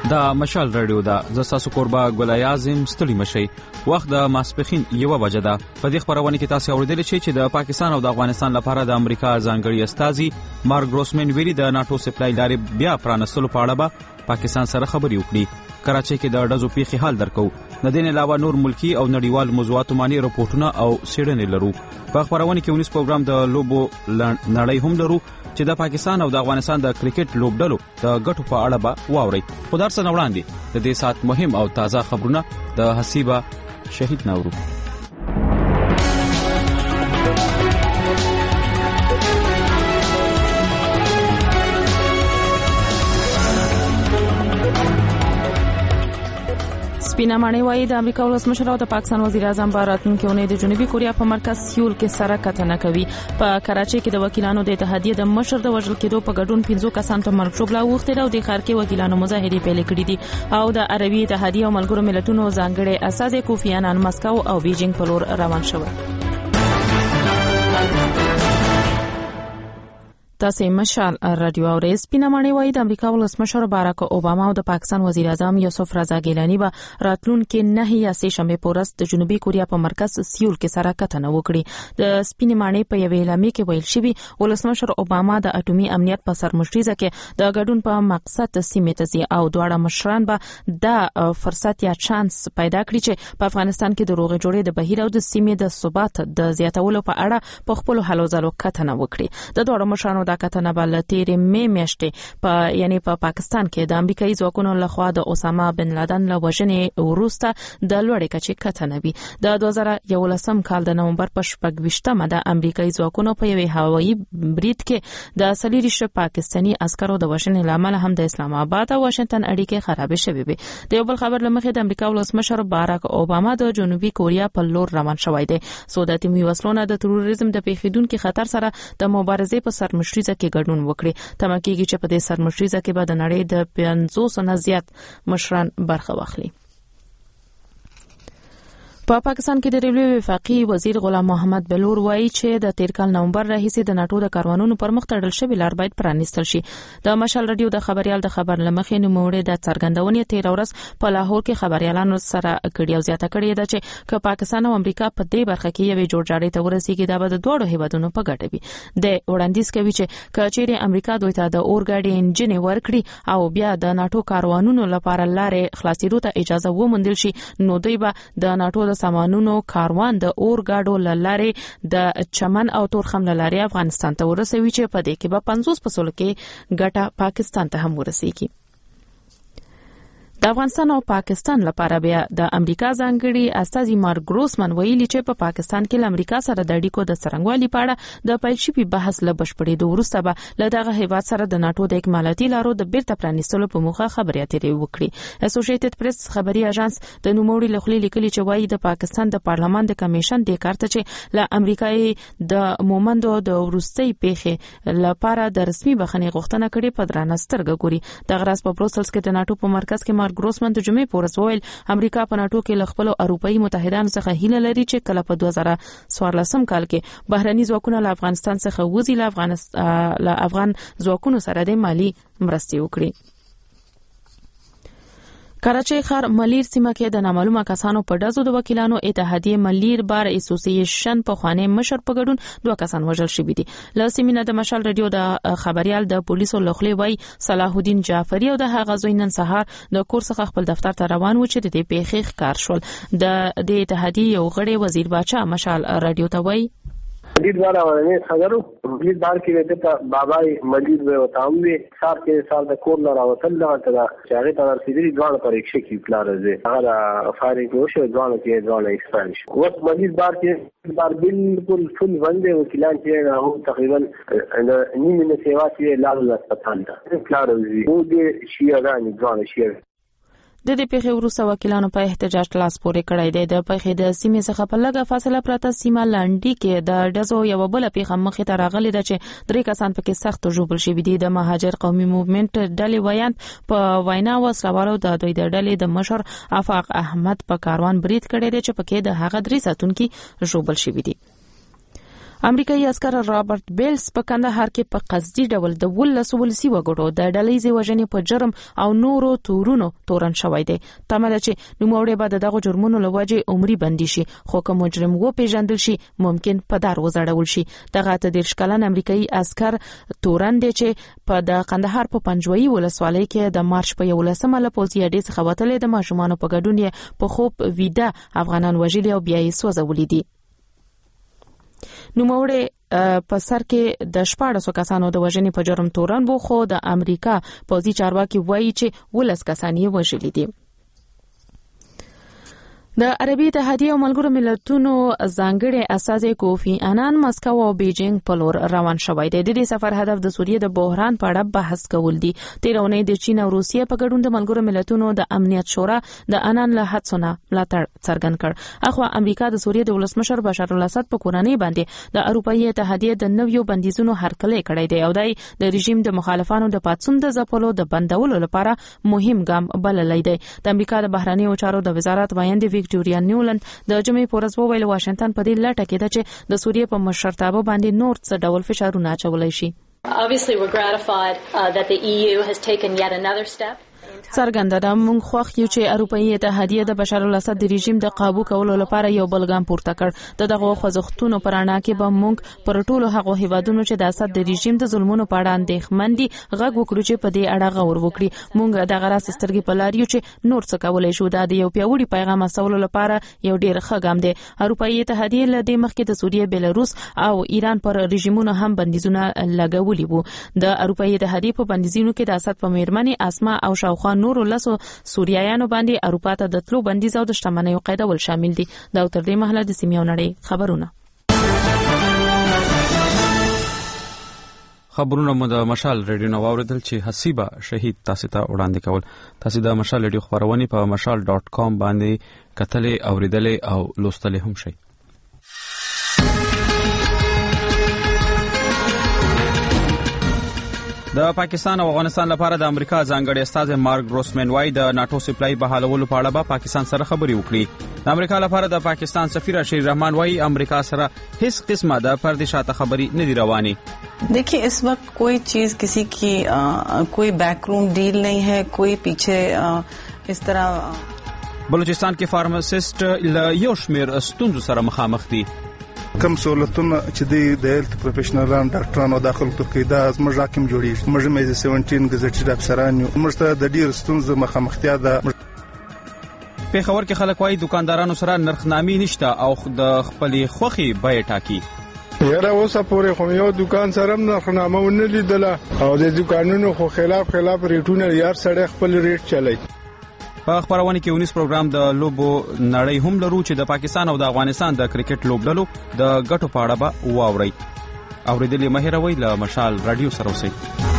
دا مشال رادیو دا زساسو قربا ګلای اعظم ستړي مشي وخت د ماسپخین 1 بجه ده. په دې خبرونه کې تاسو اوریدل شئ چې د پاکستان او د افغانستان لپاره د امریکا ځانګړي استازي مارک ګروسمن ویلي د ناتو سپلای لارې بیا پرانستلو په اړه به پاکستان سره خبرې وکړي. کراچۍ کې د ډزو پیښې حال درکو. د دې علاوه نور ملکی او نړیوال موضوعات باندې راپورټونه او سیډنې لرو. په خبرونه کې ونیس پروګرام د لوبو نړۍ هم لرو چې د پاکستان او د افغانستان د کرکټ لوبډلو د ګټو په اړه به واوري. خو درس نه وړاندې د دې سات مهم او تازه خبرونه د حسیبه شهید نورو. سپینا مانی وایي د امریکا ولسمشر او د پاکستان وزیر اعظم راتلونکي اونۍ د جنوبي کوریا په مرکز سیول کې سره کتنه کوي. په کراچۍ کې د وکیلانو د اتحادیې د مشر د وژل کېدو په ګډون 15 کسان ته مرګ ژوبله وغوښتل او د ښار کې وکیلانو مظاهرې پیل کړې دي او د عربي اتحادیې او ملګرو ملتونو ځانګړي استازي کوفی عنان مسکو او بیجینګ په لور روان شول. تاسو مشال رادیو اورئ. سپینا مانی وایي د امریکا ولسمشر باراک اوباما او د پاکستان وزیر اعظم یوسف رضا ګیلانی به راتلونکي 9 یا 3 شنبه پورس د جنوبي کوریا په مرکز سیول کې سره کتنه وکړي. د سپینا مانی په یوې اعلامیه کې ویل شوی ولسمشر اوباما د اټومي امنیت په سرمشريزه کې د ګډون په مقصد سیمه ته ځي او دواړه مشران به د فرصت یا چانس پیدا کړي چې په افغانستان کې د روغې جوړې د بهیر او د سیمه د ثبات د زیاتولو په اړه په خپل حل او ځلو کتنه وکړي. د دوه مشرانو د کتنه بل تیرې میاشتې په پاکستان کې د امریکایي ځواکونو لخوا د اسامه بن لادن له وژنې وروسته د لوړې کچې کتنه وی. د 2011 کال د نومبر په 28مه د امریکایي ځواکونو په یوې هوایي برید کې د 30 پاکستاني عسکرو د وژنې لامل هم د اسلام آباد او واشنگټن اړیکې خراب شوې وي. د یو بل خبر لمخې د امریکا ولسمشر باراک اوباما د جنوبي کوریا په لور روان شوی دی. سوداتي میوسلونه د تروریزم د پیښیدونکو خطر سره د مبارزې په سرمشريزه کې ګډون وکړي. تمکیږي چې په دې سرمشريزه کې به د نړۍ د 500 نه زیات مشران برخه واخلي. په پاکستان کې د ریلوی وفاقي وزیر غلام محمد بلور وایي چې د تیر کال نومبر راهیسې د ناتو د کاروانونو پر مخ تړل شوی لار باید پرانیستل شي. د مشال رادیو د خبريال د خبر لمخې نوموړي د څرګندونې 13 ورځ په لاهور کې خبريالانو سره کړي او زیاته کړي ده چې که پاکستان او امریکا په دې برخه کې یوې جوړجاړي ته ورسیږي دا به د دوه هیوادونو په ګټه وي. د وړاندیز کوي چې کچېره امریکا دوی ته د اورګاډي انجن ورکړي او بیا د ناتو کاروانونو لپاره لارې خلاصېدو ته اجازه وموندل شي نو دوی به د ناتو د سامانونو کاروان د اورګاډو لارې د چمن او تورخم لارې افغانستان ته ورسوي چې په دې کې به 50% کې ګټه پاکستان ته هم ورسیږي. د افغانستان او پاکستان لپاره بیا د امریکا ځانګړي استازي مارک ګروسمن ویلي چې په پاکستان کې د امریکا سره د اړیکو د څرنګوالي په اړه د پیل شوی بحث له بشپړېدو وروسته به له دغه هیواد سره د ناتو د اکمالاتي لارو د بیرته پرانیستلو په موخه خبرې اترې وکړي. اسوسییټډ پریس خبري اژانس د نوموړي لخوا لیکلي چې وایي د پاکستان د پارلمان د کمیشن د کارت چې له امریکایي د مومندو د ورستۍ پیښې لپاره د رسمي بخښنې غوښتنه کړې په درانه سترګه ګوري. د غرض په بروسلز کې د ناتو په مرکز کې ګروسمن د جمعې پورس ویل امریکا په ناتو کې ل خپل اروپאי متحدانو څخه هیله لري چې کله په 2014 کال کې بهرني ځواکونه له افغانستان څخه وځي له افغان ځواکونو سره د مالی مرستې وکړي. کراچۍ ښار ملیر سیمه کې د نامعلومه کسانو په ډزو د وکیلانو اتحادیې ملیر بار اسوسییشن په خوانې مشر په ګډون 2 کسان وژل شوي دي. له سیمینه د مشال رادیو د خبريال د پولیسو لخوا وایي صلاح الدین جعفری او د هغه زوی نن سهار د کور څخه خپل دفتر ته روان و چې د دې پیښې ښکار شول. د اتحادیې یو غړی وزیر باچا مشال رادیو ته وایي ملیر دوارا ورنه خبرو ملیر بار کې وته ته بابای ملیر و تاوي صاحب کې سال د کور لاره وتل دا چې ته رسیدلی ځوان پر 100 کې پلار زه هغه فارینګ وشو ځوان کې ځوان ایکسپانش وخت ملیر بار کې بار بالکل فل باندې وکیلان چې هغه تقریبا نیمه سیوا کې لاله هسپتال ته پلار زی او دې شیرانی ځوان شیر د دې پیښې وروسته وکیلانو په احتجاج لاس پورې کړی دی. د پیښې د سیمې څخه په لږه فاصله پرته سیمه لانډي کې د ډزو یو بل پیښه مخې ته راغلې ده چې 3 کسان پکې سخت ژوبل شوي دي. د مهاجر قومي موومېنټ ډلې ویاند په وینا وسلوالو د دوی د ډلې د مشر افاق احمد په کاروان برید کړی دی چې پکې د هغه 3 ساتونکو ژوبل شوي دي. امریکایي عسكر رابرټ بیلز په کندهار کې په قصدي ډول د ولسي وګړو د ډلېزي وژنې په جرم او نورو تورونو تورن شوی دی. تمه ده چې نوموړی به دغه جرمونو له وجې عمري بندي شي، خو که مجرم وپېژندل شي ممکن په دار وځړول شي. دغه 30 کلن امریکایي عسكر تورن دی چې په د قندهار په پنجوایي ولسوالۍ کې د مارچ په 11مه له پوځي اډې څخه وتلې د ماشومانو په ګډون یې په خوب ویده افغانان وژلي او بیا یې سوځولي دي. نوموړی په سر کې د 14 کسانو د وژنې په جرم تورن بو، خو د امریکا پوځي چارواکي وایي چې 10 کسان یې وژلي دي. د عربي اتحادیې او ملګرو ملتونو ځانګړي استازي کوفی انان مسکو او بیجینګ په لور روان شوی دی. د دې سفر هدف د سوریې د بحران په اړه بحث کول دي. تیرونې د چین او روسیې په ګډون د ملګرو ملتونو د امنیت شورا د انان له هڅونې ملاتړ څرګند کړ. اخوا امریکا د سوریې د ولسمشر بشار الاسد په کورنۍ باندې د اروپאי اتحادیې د نویو بندیزونو هرکلی کړی دی او د رژیم د مخالفانو د پاتسون د ځپلو د بندولو لپاره مهم ګام بللی دی. د امریکا د بهرنیو چارو د وزارت وایند ویکټوریا نیولند د جمعې په ورځ وویل واشنگټن په دې لټه کې ده چې د سوریې په مشرتابه باندې نور څه ډول فشارونه اچولای شي. Obviously we're gratified that the EU has taken yet another step. څرګنده ده موږ خوښ یو چې اروپאי اتحادیه د بشار الاسد د رژیم د قابو کولو لپاره یو بل ګام پورته کړ. دغه خوځښتونو پر اړه کې به موږ پر ټولو هغو هیوادونو چې د اسد د رژیم د ظلمونو په اړه اندېښمن دي غږ وکړو چې په دې اړه غور وکړي. موږ دغه راس سترګې په لار یو چې نور څه کولای شو. دا د یو پیاوړي پیغام استولو لپاره یو ډیر ښه ګام دی. اروپאי اتحادیه له دې مخکې د سوریې، بلاروس او ایران پر رژیمونو هم بندیزونه لګولي وو. د اروپאי اتحادیه په بندیزونو کې د اسد په میرمنې اسما او شاوخوا نورو لسو سوریایانو باندې اروپا ته د تلو بندیز او د شتمنیو قیدول شامل دي. دا تر دې مهاله د سیمې او نړۍ خبرونه مو د مشال ریډیو نو اوریدل چې حسیبه شهید تاسو ته وړاندې کول. تاسو د مشال ریډیو خبرونه په mashal.com باندې کتلې اوریدلې او لوستلې هم شئ. د پاکستان او افغانستان لپاره د امریکا ځانګړي استاد مارک گروسمن وايي د ناتو سپلای بحالولو په اړه به پاکستان سره خبري وکړي. د امریکا لپاره د پاکستان سفیر اشیر رحمان وايي امریکا سره هیڅ قسمه د پردي شاته خبري نه دی رواني. देखिए इस वक्त कोई चीज किसी की कोई बैकरूम डील नहीं है, कोई पीछे इस तरह. بلوچستان کې فارماسیست یو شمیر ستونزو سره مخامخ دي. کم سہولتونه چې د هیلث پروفیشنلان ډاکټرانو داخل توګه دا زموږ راکم جوړیږي. موږ مې 17 غزټي افسران یو موږ ته د ډیر ستونزو مخامختیا ده. په خبر کې خلک وايي دکاندارانو سره نرخنامي نشته او د خپلې خوخي بیه ټاکي. یاره اوسه پورې خو یو دکان سره نرخنامه ونه لیدله او د دکانونو خو خلاف ریټونه یار سره خپل ریټ چلای. په خبرونه کې 19 پروګرام د لوبو نړۍ هم لرو چې د پاکستان او د افغانستان د کرکټ لوبډلو د ګټو په اړه به واوري. اوریدلې مهیروي له مشال رادیو سره اوسئ.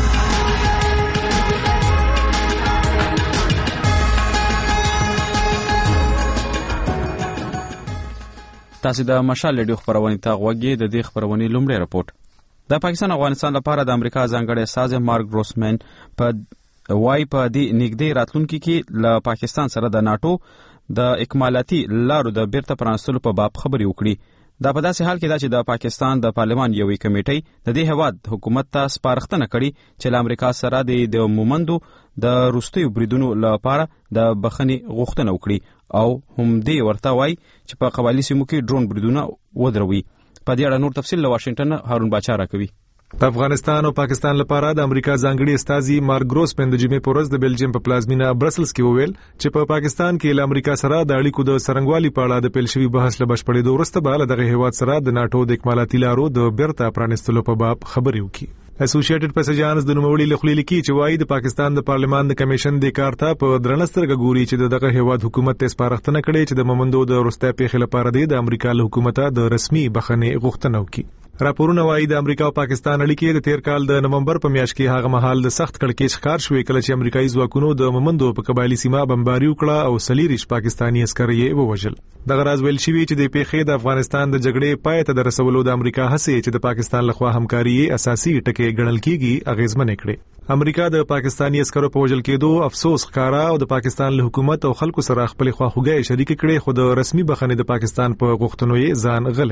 تاسو د مشال رادیو خبرونه ته غوږی. د دې خبرونه لومړی رپورت. د پاکستان او افغانستان لپاره د امریکا ځانګړي استاد مارک گروسمن په وای په دې نږدې راتلونکي کې له پاکستان سره د ناتو د اکمالاتي لارو د بیرته پرانستلو په باب خبري وکړي. دا په داسې حال کې دا چې د پاکستان د پارلمان یوې کمیټې د دې هواد حکومت ته سپارښتنه کړې چې له امریکا سره د مومندو د روستیو بریدونو لپاره د بخښنې غوښتنه وکړي او هم دې ورته وای چې په قبایلي سیمو کې ډرون بریدونه ودروي. په دې اړه نور تفصیل له واشنگټن هارون باچا راکوي. د افغانستان او پاکستان لپاره د امریکا ځانګړي استازي مارک گروسمن د جمعې په ورځ د بلجیم په پلازمینه برسلز کې وویل چې په پاکستان کې له امریکا سره د اړیکو د سرنګوالي په اړه د پیل شوی بحث له بشپړېدو وروسته به له دغه هیواد سره د ناتو د اکمالاتي لارو د بیرته پرانستلو په باب خبرې وکړي. اسوسییټډ پریس د نوموړي لخوا لیکي چې وايي د پاکستان د پارلمان د کمیشن د کار ته په درنسترګه ګوري چې دغه هیواد حکومت ته سپارښتنه کړې چې د مومندو د روسته پیښې لپاره د امریکا له حکومت د رسمي بخښنې غوښتنه وکړي. راپورونه وايي د امریکا او پاکستان اړیکې د تیر کال د نومبر په میاشت کې هغه مهال د سخت کړکېچ ښکار شوې کله چې امریکایي ځواکونو د مومندو په قبایلي سیمه بمباري وکړه او سلیریش پاکستانی عسکر یې ووژل. دغه راز ویل شوی چې د پیښې د افغانستان د جګړې پای ته رسولو د امریکا هڅې چې د پاکستان لخوا همکاري اساسي ټکي ګڼل کیږي اغیزمن کړي. امریکا د پاکستانی عسکرو په وژل کېدو افسوس ښکارا او د پاکستان له حکومت او خلکو سره خپل خواخوږي شریک کړي، خو د رسمي بخښنې د پاکستان په غوښتنو یې ځان غلی کړ.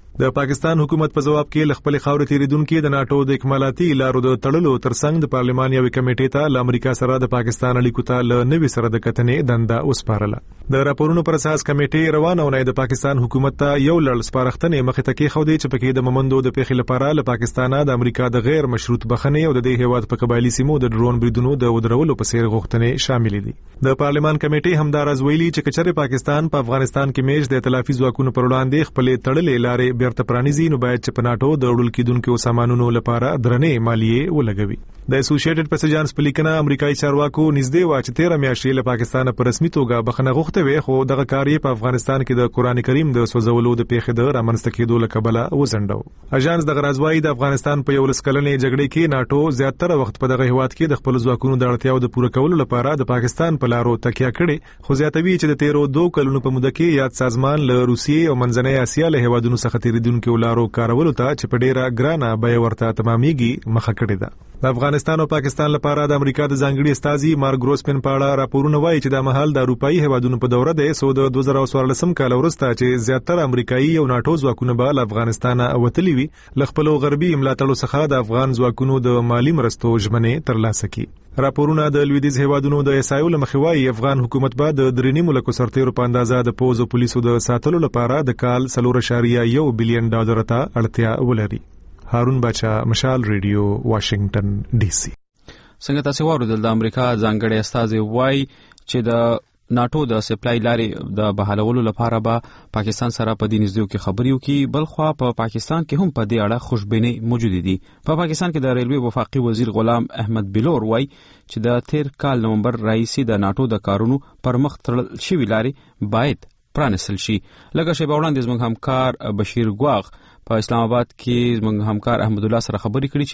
د پاکستان حکومت په جواب کې خپل خاور تیریدونکو د ناتو د اکمالاتي لارو د تړلو ترڅنګ د پارلمان یو کمیټې ته د امریکا سره د پاکستان اړیکو ته له نوي سره د کتنې دنده وسپارله. د راپورونو پر اساس کمیټې روانه ونې د پاکستان حکومت ته یو لړ سپارښتنې مخې ته کې خو دې چې پکې د ممندو د پیښې لپاره له پاکستانه د امریکا د غیر مشروط بخښنې او د دې هیواد په قبایلی سیمو د ډرون بریدونو د ودرولو په څیر غوښتنې شامل دي. د پارلمان کمیټې همدارز ویلي چې کچره پاکستان په افغانستان کې میش د ائتلافي ځواکونو پر وړاندې خپل تړلې لارې بیرته پرانیزي نو باید چې په ناتو د وړل کېدونکو سامانونو لپاره درنې مالیه ولګوي. د اسوسییټډ پریس اجانس په لیکنه امریکایي چارواکو نږدې و چې 13 میاشتې له پاکستان په رسمي توګه بخښنه غوښته وي خو دغه کار په افغانستان کې د قران کریم د سوځولو د پیښې د رامنځته کېدو له کبله وزندو. اجانس د غرضوي د افغانستان په یو لسکلنې جګړې کې ناتو زیاتره وخت په دغه هیواد کې د خپل ځواکونو د اړتیاو د پوره کولو لپاره د پاکستان په لارو تکیه کړې خو زیاتوي چې د 13 کلونو په موده کې یاد سازمان له روسیې او منځنۍ اسیا له هیوادونو څخه تیریدونکو لارو کارولو ته چې په ډیره ګرانه بیه ورته تمامېږي مخه کړې ده. د افغانستان او پاکستان لپاره د امریکا د ځانګړي استازي مارک ګروسپن په اړه راپورونه وایي چې د مهال د اروپאי هیوادونو په دوره ده سو د 2014 کال وروسته چې زیاتره امریکایي او ناتو ځواکونه به افغانستان وتلی وي لخپلو غربي ملاتړو څخه د افغان ځواکونو د مالی مرستو ژمنې ترلاسه کړي. راپورونه د لویدیز هیوادونو د اسایو لمخوي افغان حکومت به د درینی ملکو سرتیرو په اندازه د پوز او پولیسو د ساتلو لپاره د کال 4.1 بلین ډالر ته اړتیا ولري. هارون بچا، مشال ریډیو، واشنگټن ډي سي. څنګه تاسو واورېدل د امریکا ځانګړي استازي وایي چې د ناتو د سپلای لارې د بحالولو لپاره به پاکستان سره په دې نږدې کې خبري وکړي. بلخوا په پاکستان کې هم په دې اړه خوشبیني موجود دي. په پاکستان کې د ریلوي وفاقي وزیر غلام احمد بلور وایي چې د تیر کال نومبر راهیسې د ناتو د کارونو پر مخ تړل شوی لارې باید پرانیستل شي. لکه شی باوړاندې زموږ همکار بشیر ګواغ په اسلام آباد کې زموږ همکار احمد الله سره خبرې کړې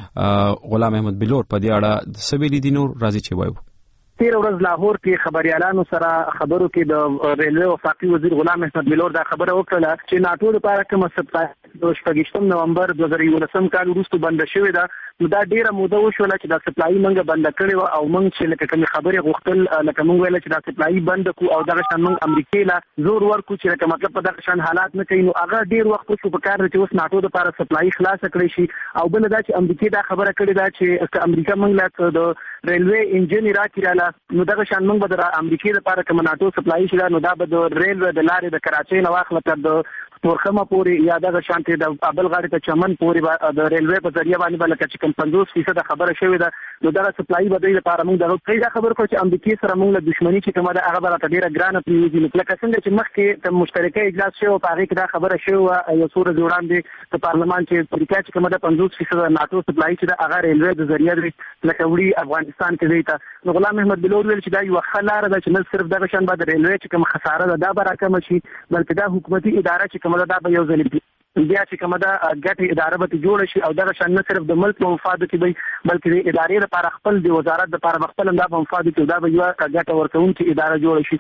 چې غلام احمد بلور په دې اړه سویلي دي نور راځي چې وایو. تیر ورځ لاهور کې خبريالانو سره خبرو کې د ریلوي وفاقي وزیر غلام احمد بلور دا خبره وکړه چې ناتو لپاره کوم سپلای د 28 نومبر 2019 کال وروسته بند شوې ده. نو دا ډیره موده وشوله چې دا سپلای منګه بند کړې و او موږ چې لکه کوم خبره غوښتل لکه موږ ویل چې دا سپلای بند کو او دغه شان موږ امریکای لا زور ورکو چې لکه مطلب په دغه شان حالات نه کوي. نو هغه ډیر وخت شو په کار چې اوس ناتو لپاره سپلای خلاص کړی شي او بل دا چې امریکای دا خبره کړې ده چې امریکا موږ لا د ریلوي انجن راکړه نو دغه شان موږ به د امریکای لپاره کوم ناتو سپلای شي نو دا به د ریل د لارې د کراچۍ نه واخله تر د تورخمه پورې یا دغه شانتي د ابل غاړي ته چمن پورې د ریلوي په ذریعہ باندې بلکې چې کوم 50% خبره شوې ده نو دغه سپلای به د لپاره موږ دغه پیدا خبر کړو چې امریکای سره موږ له دښمنۍ چې کومه ده هغه به ډیره ګرانه پریږدي. لکه څنګه چې مخکې د مشترکه اجلاس شو په هغه کې دا خبره شوې یو څو ورځې وړاندې په پارلمان چې امریکا چې کومه ده 50% ناتو سپلای چې د هغه ریلوي د ذریعہ لکه وړي افغانستان کې دی ته. نو غلام احمد بلور ویل چې دا یو خلاره ده چې نه صرف دغه شان بعد ریلوي چې کوم خساره ده دا به راکم شي بلکې دا حکومتي اداره چې کومه ده به یو ځل بیا چې کومه ده ګټه اداره به جوړ شي او دغه شان نه صرف د ملک په مفاد کې وي بلکې د ادارې لپاره خپل د وزارت لپاره خپل هم د مفاد کې دا به یو ګټه ورکوونکې اداره جوړ شي.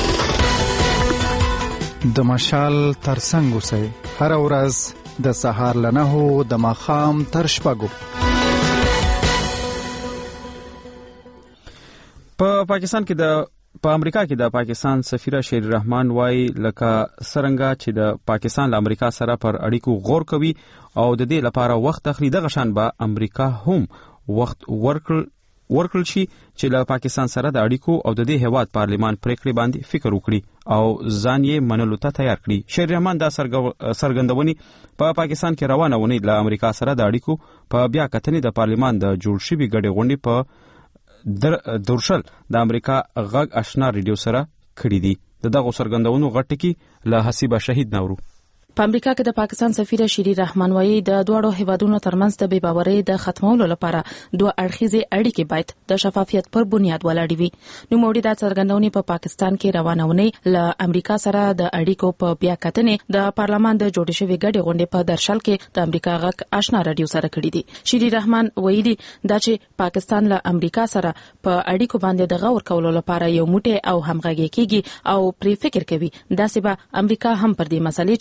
د مشال ترڅنګ اوسئ هر ورځ د سهار له 9 د ماښام تر 6. په پاکستان کې په امریکا کې د پاکستان سفیر شیر رحمان وای لکه سرنګا چې د پاکستان له امریکا سره پر اړیکو غور کوي او د دې لپاره وخت اخلي دغه شان به امریکا هم وخت ورکړل شي چې له پاکستان سره د اړیکو او د دې هیواد پارلمان پریکړې باندې فکر وکړي او ځان یې منلو ته تیار کړي. شیر رحمان دا سرګندونی په پاکستان کې روانه ونی له امریکا سره د اړیکو په بیا کتنې د پارلمان د جوړ شوي ګډې غونډې په درشل د امریکا غږ آشنا ریډیو سره کړی دي. دغه سرګندونو غټ کی له حسیبه شهید نورو. په امریکا کې د پاکستان سفیر شری رحمان وایي د دوړو هیوادونو ترمنځ د بې باورۍ د ختمولو لپاره دوه اړخیزې اړیکې باید د شفافیت پر بنیاد ولاړې وي. نو موږ د څرګندونې په پاکستان کې روانونه ل امریکا سره د اړیکو په بیا کتنې د پارلمان د جوړ شوی ګډې غونډې په درشل کې د امریکا غږ آشنا رادیو سره کړی دي. شری رحمان وایي دا چې پاکستان له امریکا سره په اړیکو باندې د غور کولو لپاره یو موټی او همغږي کیږي او پری فکر کوي دا سبا امریکا هم پر دې مسلې چې ورته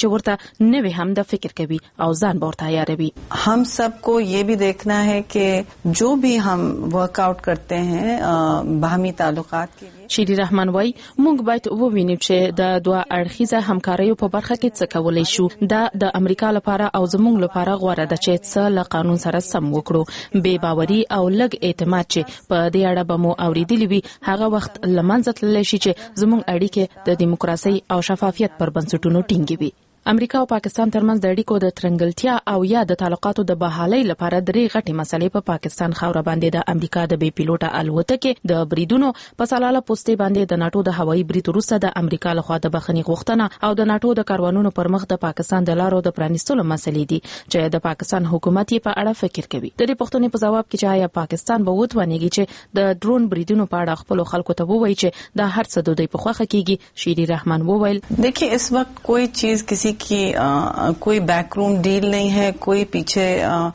نوې هم د فکر کوي او ځان به تیاروي. हम सबको ये भी देखना है कि जो भी हम वर्कआउट करते हैं बाहमी ताल्लुकात के लिए. شیری رحمان وای موږ باید ووینو چې د دوه اړخیزه همکاریو په برخه کې څه کولای شو. دا د امریکا لپاره او زموږ لپاره غوړه ده چې څه له قانون سره سم وکړو. بے باوري او لږ اعتماد چې په دې اړه به مو اوریدلی وي هغه وخت لمنځه تللی شي چې زموږ اړیکې د دیموکراسي او شفافیت پر بنسټونو ټینګې وي. امریکا او پاکستان ترمنځ د اړیکو د ترنګلتیا او یا د تعلقاتو د بحالۍ لپاره درې غټې مسلې په پاکستان خاوره باندې د امریکا د بې پیلوټه الوتکې د بریدونو په سلاله پوسټې باندې د ناتو د هوایي برید وروسته د امریکا لخوا د بخښنې غوښتنه او د ناتو د کاروانونو پر مخ د پاکستان د لارو د پرانیستلو مسلې دي چې د پاکستان حکومت یې په اړه فکر کوي. د دې پوښتنې په جواب کې چې آیا پاکستان به وتوانیږي چې د ډرون بریدونو په اړه خپل خلکو ته ووایي چې دا هر څه د دوی په خوښه کیږي. شیری رحمان وویل देखिए इस वक्त कोई चीज किसी की कोई बैकरूम डील नहीं है, कोई पीछे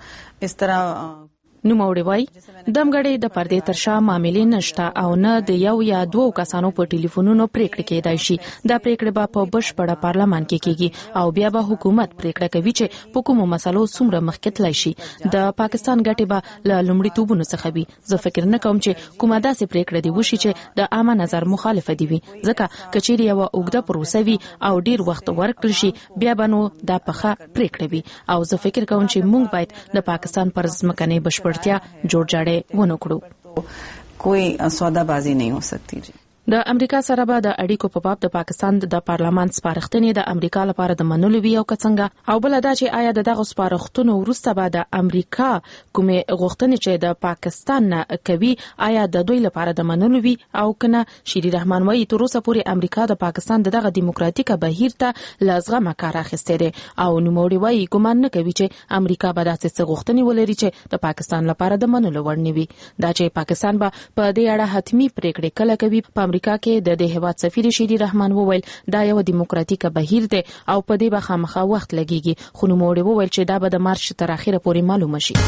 इस तरह نوموړي وای دمګړې د پردې ترشا معاملې نشته او نه د یو یا دوه کسانو په ټلیفونونو پریکړه کېدای شي. دا پریکړه به په بشپړه پارلمان کې کېږي او بیا به حکومت پریکړه کوي چې په کومو مسلو څومره مخکې تللی شي. د پاکستان ګټې به له لومړیتوبونو څخه وي. زه فکر نه کوم چې کومه داسې پریکړه دی وشي چې د عامه نظر مخالفه دی وي، ځکه کچېری یو اوږده پروسه وي او ډیر وخت ورکړل شي بیا به نو دا پخه پریکړه وي. او زه فکر کوم چې موږ باید د پاکستان پر ځمکنۍ بشپړتیا جوړ جاړې ونه کړو. کوئی سودابازی نہیں ہو سکتی. جی د امریکا سره به د اړیکو په باب د پاکستان د پارلمان سپارښتنې د امریکا لپاره د منلو وی او څنګه او بل دا چې آیا دغه سپارښتنو وروسته به د امریکا کومه غوښتنې چې د پاکستان نه کوي آیا د دوی لپاره د منلو وی او کنه. شیری رحمان وایي تر اوسه پورې امریکا د پاکستان دغه دیموکراتیکه بهیر ته لازغه کار اخیسته دي او نوموړي وایي ګمان نه کوي چې امریکا به داسې غوښتنې ولري چې د پاکستان لپاره د منلو وړ نه وي. دا چې پاکستان به په دې اړه حتمی پریکړه کله کوي. په امریکا کې د دې هیواد سفیر شیری رحمان وویل دا یو دیموکراتیک بهیر دی او په دې به خامخا وخت لګیږي. خو نوموړي وویل چې دا به د مارچ تر اخره پورې معلومه شي.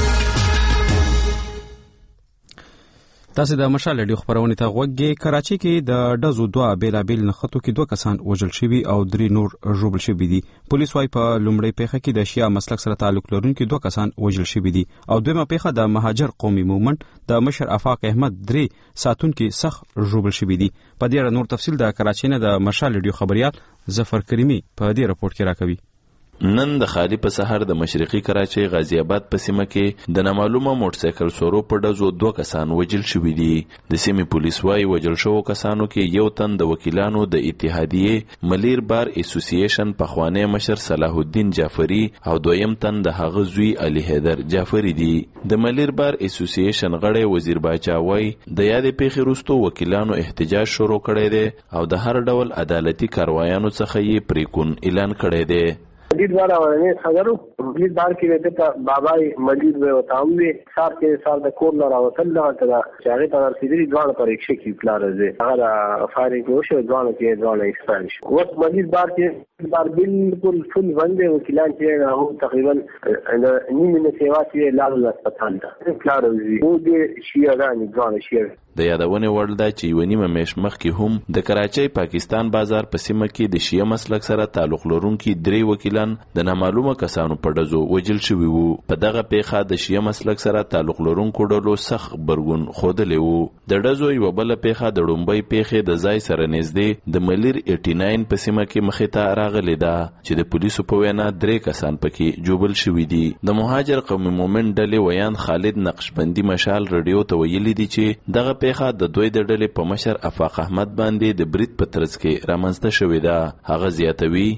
تاسو د مشال رادیو خبرونه ته غوږی. کراچي کې د ډزو دوه بیلابیل نخښتو کې 2 کسان وژل شوي او 3 نور ژوبل شوي دي. پولیس وايي په لومړی پیښه کې د شیا مسلک سره تعلق لرونکي 2 کسان وژل شوي دي او دویمه پیښه د مهاجر قومي موومنټ د مشر افاق احمد 3 ساتونکو سخت ژوبل شوي دي. په دې اړه نور تفصیل د کراچي نه د مشال رادیو خبريال ظفر کریمی په دې راپورټ کې راکوي. نن د خالي په سحر د مشرقي کراچي غازی آباد په سیمه کې د نامعلومه موټر سایکل سورو په ډزو 2 کسان وژل شوي دي. د سیمې پولیس وايي وژل شو کسانو کې یو تن د وکیلانو د اتحادیه ملیر بار اسوسییشن پخوانی مشر صلاح الدین جعفری او دویم تن د هغه زوی علي حیدر جعفری دي. د ملیر بار اسوسییشن غړی وزیر باچا وايي د یاد پیښې وروسته وکیلانو احتجاج شروع کړی دی او د هر ډول عدالتي کاروایانو څخه یې پریکون اعلان کړی دی. مجید بار ورنه خبرو مجید بار کې وته ته بابای مجید و وتام وی صاحب کې صاحب د کور لاره وصل لغه ته چاغه ته رسیدلی ځوان پر 100 کې پلار زه هغه فایرینګ وشو ځوان کې ځوان ایکسپانش وخت مجید بار کې بار بالکل فل باندې وکیلان چې هغه تقریبا نیمه سیوا چې لاله هسپتال ته پلار زی وو دې شیعه ځوان شیعه. د یادونه وړ ده چې یو نیمه میاشت مخکې هم د کراچۍ پاکستان بازار په سیمه کې د شیعه مسلک سره تعلق لرونکي 3 وکیلان د نامعلومه کسانو په ډزو وژل شوي وو. په دغه پیښه د شیعه مسلک سره تعلق لرونکو ډلو سخت برګون ښودلی وو. د ډزو یوه بله پیښه د ړومبۍ پیښې د ځای سره نږدې د ملیر 89 په سیمه کې مخې ته راغلې ده چې د پولیسو په وینا 3 کسان پکې جوبل شوي دي. د مهاجر قومي مومنټ ډلې ویان خالد نقشبندي مشال رادیو ته ویلي دي چې دغه پیښه د دوی د ډلې په مشر افاق احمد باندې د برید په ترڅ کې رامنځته شوې ده. هغه زیاتوي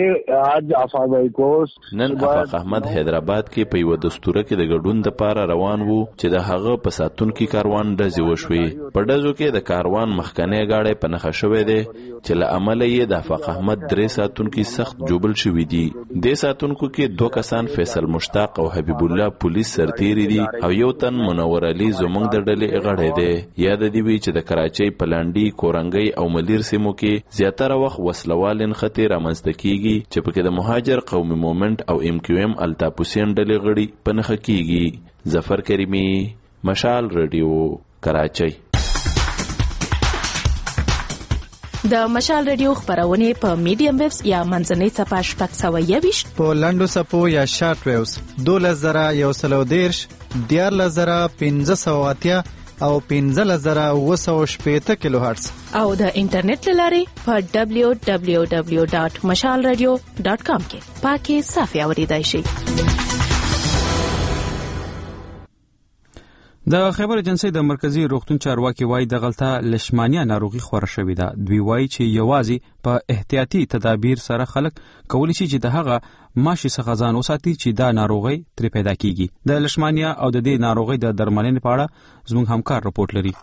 نن افاق احمد حیدرآباد کې په یو دستوره کې د ګډون لپاره روان وو چې د هغه په ساتونکو کاروان ډزې وشوې. په ډزو کې د کاروان مخکنی گاډی په نښه شوې ده چې له امله یې د افاق احمد 3 ساتونکو سخت جوبل شوي دي. د ساتونکو کې 2 کسان فیصل مشتاق او حبیب الله پولیس سرتیری دي او یو تن منور علي زمونږ د ډلې غړی دی. یاد دی وی چې د کراچۍ پلانډي کورنګي او ملیر سیمو کې زیاتره وخت وسلوال خطر رامنځته کیږي چې پکې د مهاجر قومي مومنټ او ام کیو ام الطاف حسین ډلې غړي په نښه کیږي. ظفر کریمی مشال رادیو کراچۍ. د مشال رادیو خبرونه په میډیم ویوز یا منځنۍ صفحه 621 په لنډو صفو یا شارټ ویوز 12110 14580 او 15780 کیلو هرتز او د انټرنیټ لارې په www.mashalradio.com کې پاکي صافي اوریدای شي. د خیبر ایجنسی د مرکزی روغتون چارواکي وایي د غلطه لشمانیا ناروغي خوره شوې ده. دوی وایي چې یوازې په احتیاطي تدابیر سره خلک کولی شي چې د هغه ماشي څخه ځان وساتي چې دا ناروغي تر پیدا کیږي. د لشمانیا او د دې ناروغي د درملنې په اړه زموږ همکار رپورټ لري.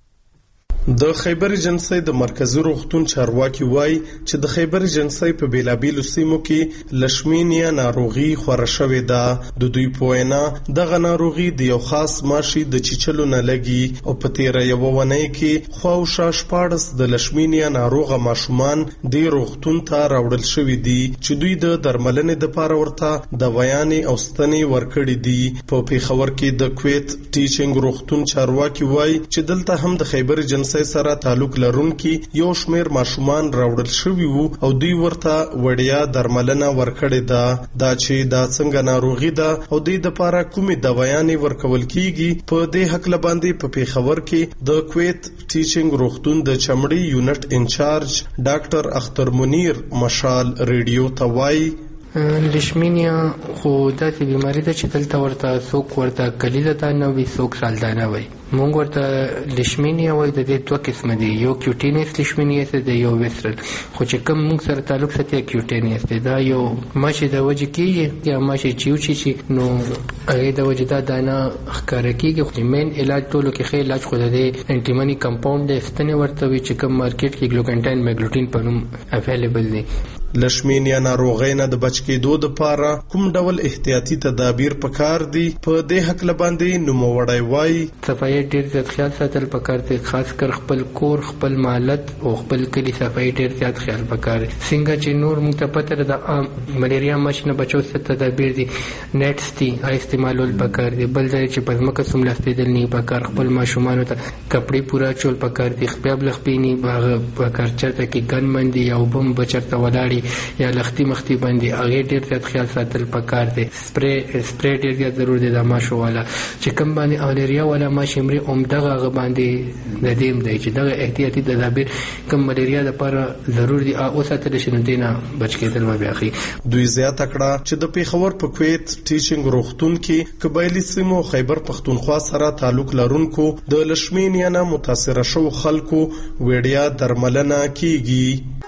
د خیبر ایجنسی د مرکزی روغتون چارواکي وایي چې د خیبر ایجنسی په بیلابیلو سیمو کې لشمینیا ناروغي خوره شوې ده. د دوی په وینا دغه ناروغي د یو خاص ماشي د چیچلو نه لګي او په تیره یوه اونۍ کې خواوشا 14 د لشمینیا ناروغه ماشومان د روغتون ته راوړل شوي دي چې دوی د درملنې دپاره ورته دوايانې او ستنې ورکړي دي. په پیښور کې د کویت ټیچینګ روغتون چارواکي وایي چې دلته هم د خیبر ایجنسی سره تعلق لرونکي یو شمیر ماشومان راوړل شوي وو او دوی ورته وړیا درملنه ورکړې ده. دا چې دا څنګه ناروغي ده او د لپاره کومې دوايانې ورکول کیږي په دې حق لباندې په پیښور کې د کویت ټیچینګ روغتون د چمړي یونټ انچارج ډاکټر اختر منیر مشال ریډیو ته وایي لشمینیا خو داسې بیماری ده چې دلته ورته څوک ورته کلیزه ده نه وي څوک سالدانه وي. مونږ ورته لشمینیا وایي. د دې دوه قسمه دي، یو کیوټینیس لشمینیا ده یو ویسرل. خو چې کوم مونږ سره تعلق ساتي کیوټینیس دی. دا یو ماشي د وجې کېږي یا ماشي چیوچی چې نو هغې د وجې دا دانه ښکاره کېږي. خو مین علاج ټولو کې ښه علاج خو د دې انټیمني کمپاونډ دی ستنې ورته وي چې کوم مارکیټ کې ګلوکنټاین میګلوټین په نوم اویلیبل دی. لشمینیا ناروغۍ نه د بچ کېدو دپاره کوم ډول احتیاطي تدابیر پکار دي؟ په دې هکله باندې نوموړی وایي صفایي ډېر زیات خیال ساتل پکار دی، خاص کر خپل کور، خپل مالت او خپل کلي صفایي ډېر زیات خیال پکار دی. څنګه چې نور موږ ته پته ده د ملیریا ماشي نه بچو څه تدابیر دي، نیټس دي هغه استعمالول پکار دي. بل ځای چې په ځمکه څملاستېدل نه پکار، خپل ماشومانو ته کپړې پوره چول پکار دي، خپیا بلخپینی پکار چرته کې ګن مندي او بم بچرته ولاړی یا لختی مختی باندې هغه ډېر زیات خیال ساتل پکار دي. سپری ډېر زیات ضرور دي د ماشو والا چې کوم باندې ملیریا والا ماشي مري عمدغه باندې د دیم دی چې دغه احتیاطي تدابیر کوم ملیریا لپاره ضرور دي او ساتل شي نه دینه بچ کېدل و بیا. دوی زیاته کړه چې د پیښور په کویت ټیچینګ روغتون کې قبایلی سیمو خیبر پختونخوا سره تعلق لرونکو د لشمینیا نه متاثره شو خلکو وړیا درملنه کیږي.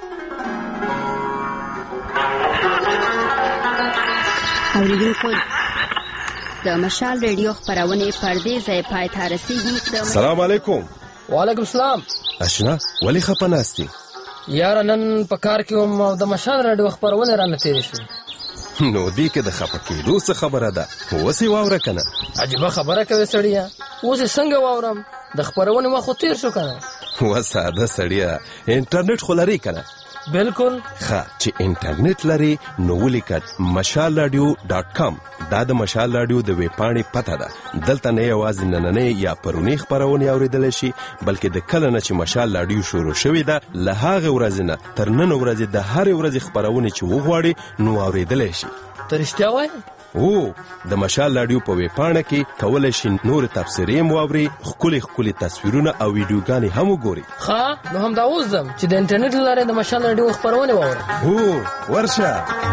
اوریدونکو د مشال ریډیو خبرونه پردې ځای پای ته رسیدي. السلام علیکم. وعلیکم السلام. اشنا ولی خپناستی یار نن په کار کې هم د مشال ریډیو خبرونه رانه تیر شو. نو دې کې د خپکېدو څه خبره ده؟ وسې واوره کنه. عجیبه خبره کوي سړیا. وسې څنګه واورم؟ د خبرونه ما خو تیر شو کنه. وساده سړیا انټرنیټ خو لري کنه؟ بالکل. ښه چې انټرنیټ لري نو ولیکه mashalradio.com. دا د مشال راډیو د ویبپاڼې پته ده. دلته نه یوازې نننۍ یا پرونی خبرونه اوریدلی شي بلکې د کله نه چې مشال راډیو شروع شوې ده له هغې ورځې نه تر نن ورځې د هرې ورځې خبرونه چې وغواړي نو اوریدلی شي. ته رښتیا وایې؟ د مشال راډیو په ویبپاڼه کې کولی شي نور تبصرې هم واوري، ښکلي تصویرونه او ویډیوګانې هم وګوري. ښه نو همدا اوس ځم چې د انټرنیټ له لارې د مشال راډیو خبرونه واورم. ورشه.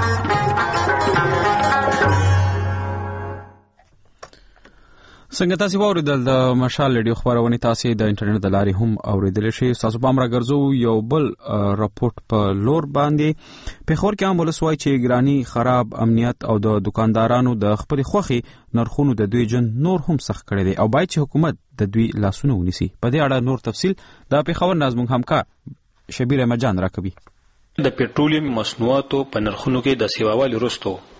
څنګه تاسو واوریدل د مشال ریډیو خبرونه تاسو د انټرنیټ د لارې هم اوریدل شي. تاسو به امر ګرځو یو بل راپورټ په لور باندې پیښور کې هم ولسوای چې ګرانی خراب امنیت او د دکاندارانو د خپل خوخي نرخونو د دوی جن نور هم سخت کړي دي او باید چې حکومت د دوی لاسونه ونیسي. په دې اړه نور تفصیل د پیښور نازمون همکار شبیر احمد جان راکوي. د پټرولیم مصنوعاتو په نرخونو کې د سیواوالي وروسته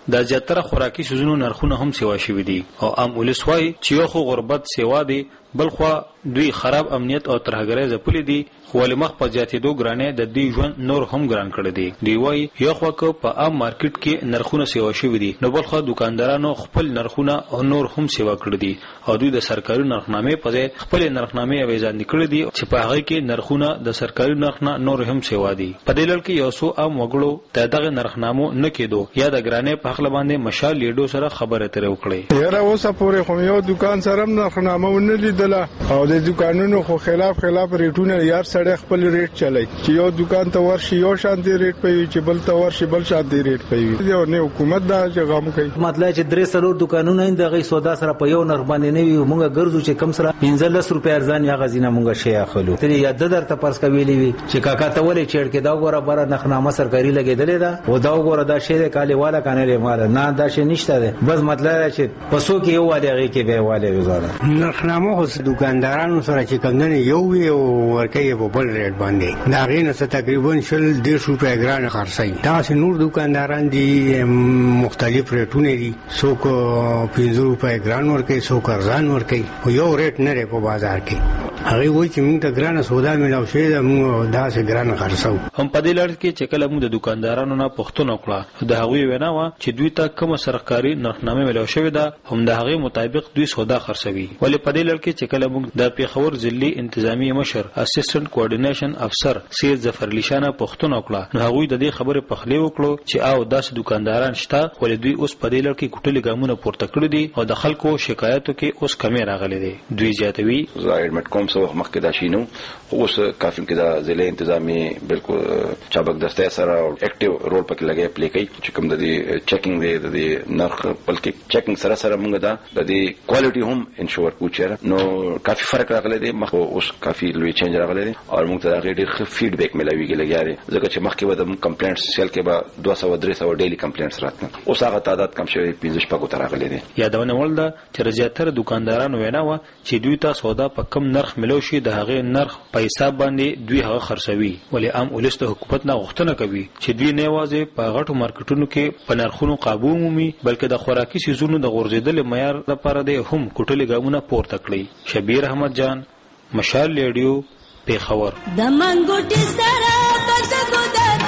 د زیاتره خوراکي سيزونو نرخونه هم سیوا شوي دي او عام ولس وايي چې یو خو غربت سیوا دي بل خو دوی خراب امنیت او ترهګرۍ ځپلې دي خو لمخ په زیاتېدو ګرانې د دې ژوند نور هم ګران کړی دی. دی وايي یو خو په عام مارکیټ کې نرخونه سیوا شوي دي نو بل خو دکاندارانو خپل نرخونه او نور هم سیوا کړی دي او دوی د سرکاري نرخنامې په ځای خپل نرخنامې اویزاندې کړې دي چې په هغه کې نرخونه د سرکاري نرخنه نور هم سیوا دي. په دې لړ کې یو څو عام وګړو ته دغه نرخنامو نه کېدو یا د ګرانې په خپل باندې مشال لیډو سره خبره ترې وکړي. یاره اوسه پورې خو یو دکان سره نرخنامه ونه لیدله او د دکانونو خو خلاف ریټونه یار سړی خپل ریټ چلای چې یو دکان ته ورشي یو شانتي ریټ پوي چې بل ته ورشي بل شانتي ریټ پوي. یو نه حکومت دا چې غام کوي مطلب چې درې سلور دکانونه د غي سودا سره په یو نرخ باندې نه وي مونږ ګرځو چې کم سره 15 روپیا ارزان یا غزینه مونږ شي اخلو ترې یا د درته پرس کوي وی چې کاکا ته ولې چړ کې دا وګوره بار نخنامه سرکاري لګیدلې ده او دا وګوره دا شی کالي والا کنه لري مال نه دا شی نشته ده بس مطلب چې پسو کې یو والی غي کې به والی وزاره نخنامه خو دکاندارانو سره چې کمنه یو وی او ورکه په بل ریټ باندې دا غینه تقریبا 100 روپیا ګران خرڅي. دا نور دکانداران دي مختلف ریټونه دي څوک 15 روپیا ګران ورکه څوک ارزان ورکه او یو ریټ نه لري په بازار کې. هغه وایي چې موږ ته ګران سودا ملاو شي دا موږ داسې ګران خرڅو. هم په دې لړ کې چې کله موږ د دکاندارانو نه پوښتنه وکړه د هغوی وینا و چې دوی ته کوم سرکاري نرخنامه ملاو شوی ده هم د هغه مطابق دوی سودا خرڅوي. ولې په دې لړ کې چې کله موږ د پیښور ضلعي انتظامی مشر اسسټنټ کوارډینیشن افسر سید ظفرعلی شاه پوښتنه وکړه نو هغوی د دې خبرې په خلی وکړو چې او داس دکانداران شته ولې دوی اوس په دې لړ کې کوټلې ګامونه پورته کړی دي او د خلکو شکایتو کې اوس کمی راغلي دي. دوی زیاتوي زایډمټ کوم څه مخکې دا شینو اوس کافي کې دا ضلع انتظامی بالکل چابک دسته سره اکټیو رول پکې لګي پلی کوي چې کوم د دې چیکینګ دی د دې نرخ بلکې چیکینګ سره موږ دا د دې کوالټي هم انشور کوچره نو کافي فرق راغلی دی مخ اوس کافي لوی چینج راغلی دی او موږ ته دا ډېر ښه فیډبیک ملويږي لګیاري ځکه چې مخکې به د کمپلینټس سیل کې به 200-300 ډیلی کمپلینټس راتنه اوس هغه تعداد کم شوی 15 پکو تر راغلی دی. یادونه ولدا چې زیاتره دکاندارانو وینا و چې دوی ته سودا په کم نرخ ملو شي د هغه نرخ په حساب باندې دوی هغه خرڅوي. ولی عام ولس ته حکومت نه غوښتنه کوي چې دوی نه واځي په غټو مارکیټونو کې په نرخونو قابو مومي بلکې د خوراکي سيزونو د غورځیدل معیار لپاره د هم کوټلې ګامونه پورته کړی. شبیر احمد جان مشال ریډیو پیښور. د منګوټي سره پدغه د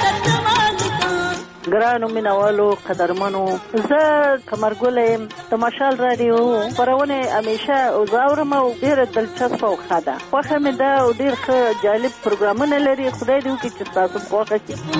ګرانو مینوالو قدرمنو زه کمرګولې د مشال رادیو پرونه همیشه زاورم او ډېر دلچسپ او خاده خوښه مې ده او ډېر ښه جالب پروګرامونه لري. خدای دې وکړي چې تاسو خوښه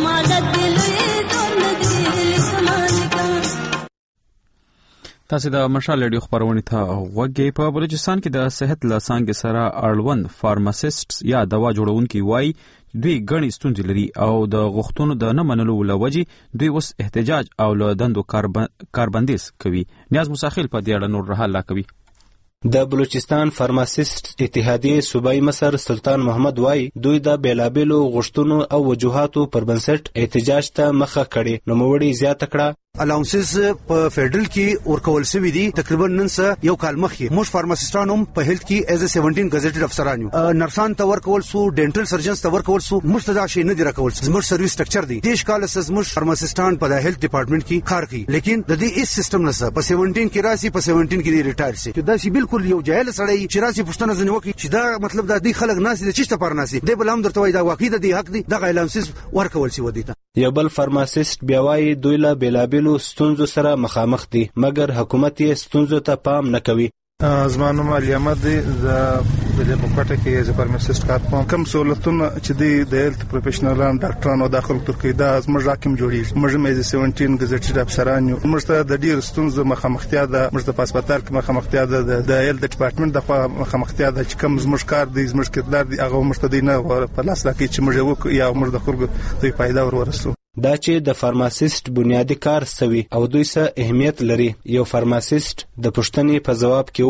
شي. تاسو د مشال ریډیو خبرونه ته وګورئ. په بلوچستان کې د صحت لاسانګ سره اړوند فارماسیسټس یا دوا جوړونکي وایي دوی غني ستونزې لري او د غوښتنو د نه منلو لوجې دوی اوس احتجاج او له دندو کاربندیز کوي. نیاز مساخیل په دې اړه نور رحاله کوي. د بلوچستان فارماسیست اتحادیه صوبایي مصر سلطان محمد وای دوی د بیلابیلو غوښتنو او وجوهاتو پر بنسټ احتجاج ته مخه کړي. نو موړي زیاته کړه الاونسز په فدرل کې ورکول شوی دي تقریبا نن څه یو کال مخکې موږ فارماسیستان هم په هیلث کې ایز 17 غزټډ افسران یو نرسان ته ورکول سو ډینټل سرجنز ته ورکول سو مستدا شي نه دی راکول زموږ سرویس سټرکچر دی دیش کال سز موږ فارماسیستان په هیلث ډپارټمنټ کې کار کوي لیکن د دې اس سیستم نه په 17 کې راسي په 17 کې دی ریټایر شي دا شي بالکل یو جاهل سړی چې راسي پښتنه ځنه وکي چې دا مطلب دا دی خلک ناس دي چې پر ناسي دی بل هم درته وای دا واقعي دی حق دی د الاونسز ورکول شي ودی یو بل فارماسیست بیا وایي دوی له بیلابیلو ستونزو سره مخامخ دي مګر حکومت یې ستونزو ته پام نه کوي. زمانو مال احمد دی د بلې په کوټه کې از فارماسیست کار کوم کوم سہولتونه چې دی د هیلث پروفیشنلان ډاکټرانو داخل ترکي دا زموږ راکم جوړیږي موږ مې 17 غزټډ افسران یو موږ ته د ډیر ستونزو مخامختیا ده موږ ته په هسپتال کې مخامختیا ده د هیلث ډپارټمنټ د مخامختیا ده چې کوم زموږ کار دی زموږ کړدار دی هغه موږ ته دی نه په لاس راکې چې موږ وکړو یا موږ د خلکو دوی پیدا ورسو. دا چې د فارماسیست بنیادی کار سوي او دوی سره اهمیت لري. یو فارماسیست د پښتنې په جواب کې وویل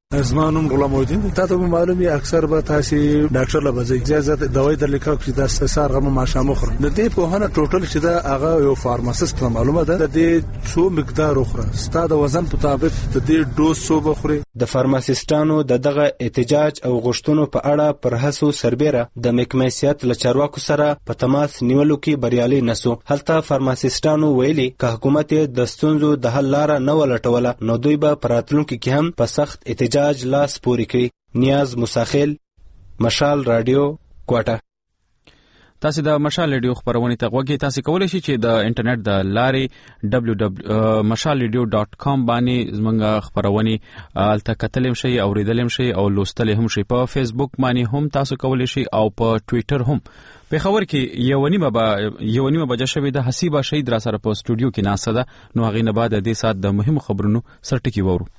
زمانم غلام الدین تاسو معلومه اکثر به تاسو ډاکټر لبزي اجازه دوايي درلیکو چې د سار غو ماشامو خور د دې په هنه ټوټل چې دا هغه یو فارماسیست معلومه ده د دې څو مقدار خور ستاسو د وزن مطابق د دې ډوز څو بخوري د فارماسیستانو دغه احتجاج او غوښتنو په اړه پر هڅو سربېره د محکمې له چارواکو سره په تماس نیولو کې بریالي نسو. هلته فارماسیستانو ویلي که حکومت د ستونزو د حل لاره نه ولټوله نو دوی به پراتلونکو کې هم په سخت احتجاج لاس پوري کړي. نیاز مساخیل، مشال رادیو، کوټه. تاسو د مشال رادیو خبرونه ته غوږی تاسو کولای شئ چې د انټرنیټ د لارې www.mashalradio.com باندې زموږ خبرونه الته کتلم شي او ریدلم شي او لوستل هم شي. په فیسبوک باندې هم تاسو کولای شئ او په ټوئیټر هم. په خبر کې یو نیمه بجه شوې د حسیبه شهید را سره په سټوډیو کې ناسه ده. نو هغه نه بعد د دې سات د مهمو خبرونو سرټکی وورو.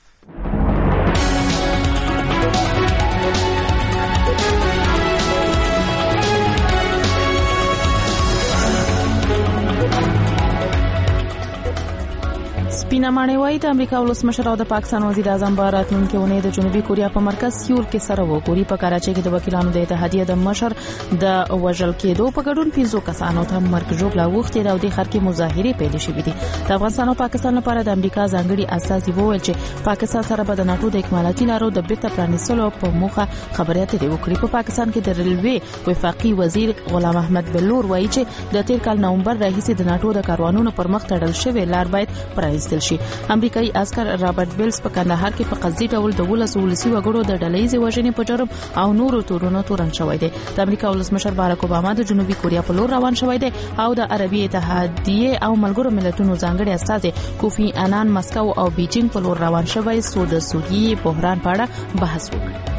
سپینا مانیوای د امریکا ولسمشر او د پاکستان وزیر اعظم راتلونکي اونۍ د جنوبي کوریا په مرکز سیول کې سره وګوري. په کراچۍ کې د وکیلانو د اتحادیې د مشر د وژل کېدو په ګډون 15 کسانو ته مرګ ژوبله وختي او د خلکو مظاهره پیل شوې دي. د افغانستان او پاکستان لپاره د امریکا ځانګړي اساسي وویل چې پاکستان سره به د ناتو د اکمالاتي لارو د بیرته پرانیستلو په موخه خبرې اترې وکړي. په پاکستان کې د ریلوي وفاقي وزیر غلام احمد بلور وایي چې د تیر کال نومبر راهیسې د ناتو د کاروانونو پر مخ تړل شوی لار باید پرانیستل شي. امریکایي عسكر رابرټ بیلز په کندهار کې په قصدي ډول د ولسي وګړو د ډلهیزې وژنې په جرم او نورو تورونو تورن شوی دی. د امریکا ولسمشر باراک اوباما د جنوبي کوریا په لور روان شوی دی او د عربي اتحادیې او ملګرو ملتونو ځانګړي استازي کوفی انان مسکو او بیجینګ په لور روان شوی سو د سوریې بحران په اړه بحث وکړي.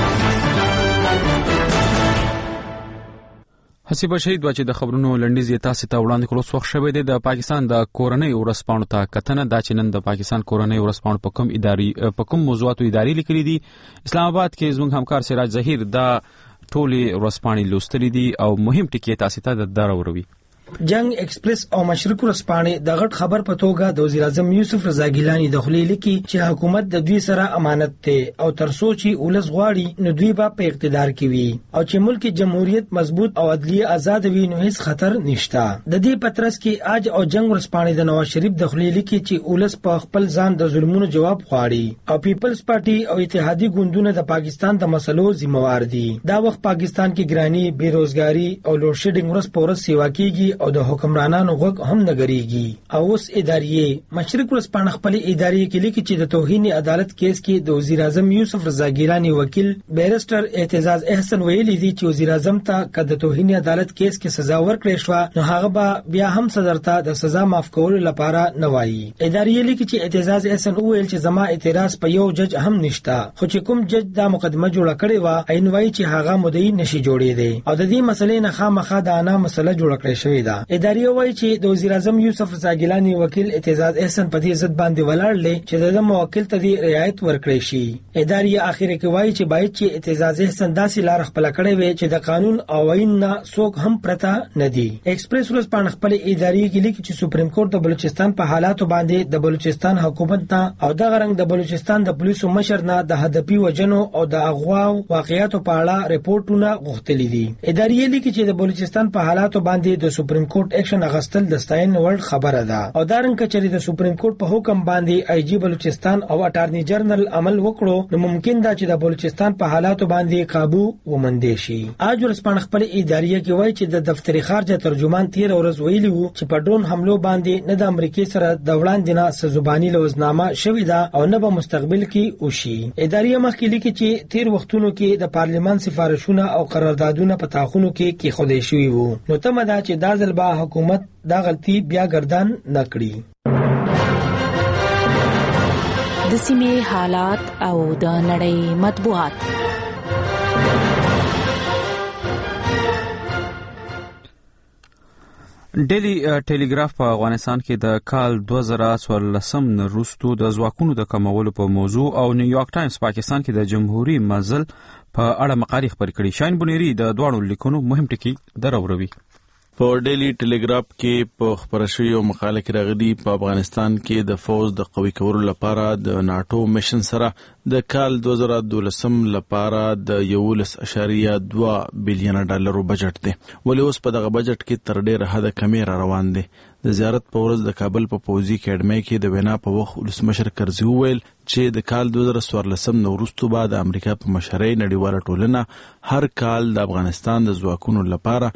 حسیبه شهید چې د خبرونو لنډیز تاسو ته وړاندې کړو څوخ شوی دی. د پاکستان د کورنۍ ورسپانو ته کتنه دا چې نن د پاکستان کورنۍ ورسپانو په کوم موضوعاتو اداري لیکلي دي. اسلام آباد کې زموږ همکار سراج ظهیر دا ټولي ورسپانې لوستلې دي او مهم ټکی تاسو ته د دراوروي. جنگ ایکسپریس او مشرق ورسپانې د غټ خبر په توګه د وزیر اعظم یوسف رضا ګیلانی د خلیل کې چې حکومت د دوی سره امانت ته او ترڅو چې ولس غواړي نو دوی په اقتدار کې وي او چې ملک جمهوریت مضبوط او عدلیه آزاد وي نو هیڅ خطر نشته. د دې پترس کې اج او جنگ ورسپانې د نواز شریف د خلیل کې چې ولس په خپل ځان د ظلمونو جواب غواړي او پیپلز پارټي او اتحادی ګوندونه د پاکستان د مسلو ذمہوار دي. دا وخت پاکستان کې ګرانی، بیروزګاری او لوډ شیډینګ ورس پورس سیوا کیږي او د حکمرانانو غوږ هم نګریږي. او اوس ادارې مشرق ورسپانه خپل ادارې کې لیکي چې د توهین عدالت کیس کې د وزیر اعظم یوسف رضا ګیلانی وکیل بیرسټر اعتزاز احسن ویلي دي چې وزیر اعظم ته که د توهین عدالت کیس کې سزا ورکړې شو نو هغه به بیا هم صدر ته د سزا معاف کولو لپاره نه وایي. ادارې لیکي چې اعتزاز احسن ویل چې زما اعتراض په یو جج هم نشته خو چې کوم جج دا مقدمه جوړه کړې و عین وایي چې هغه مدعي نشي جوړېدی او د دې مسلې نه خامخا د انا مسله جوړه کړې شوې ده. ادارې وایي چې د وزیر اعظم یوسف رضا ګیلانی وکیل اعتزاز احسن په دې ضد باندې ولاړل چې د موکل ته دی رعایت ورکړي شي. ادارې اخر کې وایي چې باید چې اعتزاز احسن داسې لار خپل کړي وي چې د قانون او آئین نه څوک هم پرتا نه دي. ایکسپریس ورځپاڼه خپل ادارې کې لیکي چې سپریم کورټ د بلوچستان په حالاتو باندې د بلوچستان حکومت ته او د غرنګ د بلوچستان د پولیسو مشر نه د هدفي وجنو او د اغوا واقعیاتو په اړه ریپورتونه غوښتلي دي. ادارې لیکي چې د بلوچستان په حالاتو باندې د سپریم کورټ اکشن اغستل د ستاین وړ خبره ده او دارنګ کچري د سپریم کورټ په حکم باندې آی جی بلوچستان او اټارنی جنرال عمل وکړو نو ممکن ده چې د بلوچستان په حالاتو باندې قابو ومندې شي. اج ورسپانه خپل ادارې کې وایي چې د دفتر خارجه ترجمان 13 ورځ ویلي وو چې په ډرون حملو باندې نه د امریکای سره د وړاندې نه سزوبانی لوزنامه شوې ده او نه به مستقبل کې وشي. ادارې مخکې لیکي چې تیر وختونو کې د پارلیمان سفارشونه او قراردادونه په تاخونو کې خودي شوي وو نو تمه ده چې دا ځل به حکومت دا غلطي بیا گردان نکړي. د سیمې حالات او د نړۍ مطبوعات. ډیلی ټیلیګراف په افغانستان کې د کال 2014 نه وروسته د ځواکونو د کمولو په موضوع او نیویارک ټایمز پاکستان کې د جمهوریت مزل په اړه مقالې خپرې کړې. شاین بنيري د دوه لیکونو مهم ټکي دراوروي. په ډیلی ټیلیګراف کې په خبره شوې یو مقاله کې راغلي په افغانستان کې د فوج د قوي کولو لپاره د ناتو میشن سره د کال 2012 لپاره د 11.2 بلین ډالرو بجټ دی، ولې اوس په دغه بجټ کې تر ډیره حده کمی را روان دی. د زیارت په ورځ د کابل په پوځي اکیډمۍ کې د وینا په وخت ولسمشر کرزي وویل چې د کال 2014 نه وروسته بعد د امریکا په مشرۍ نړیواله ټولنه هر کال د افغانستان د ځواکونو لپاره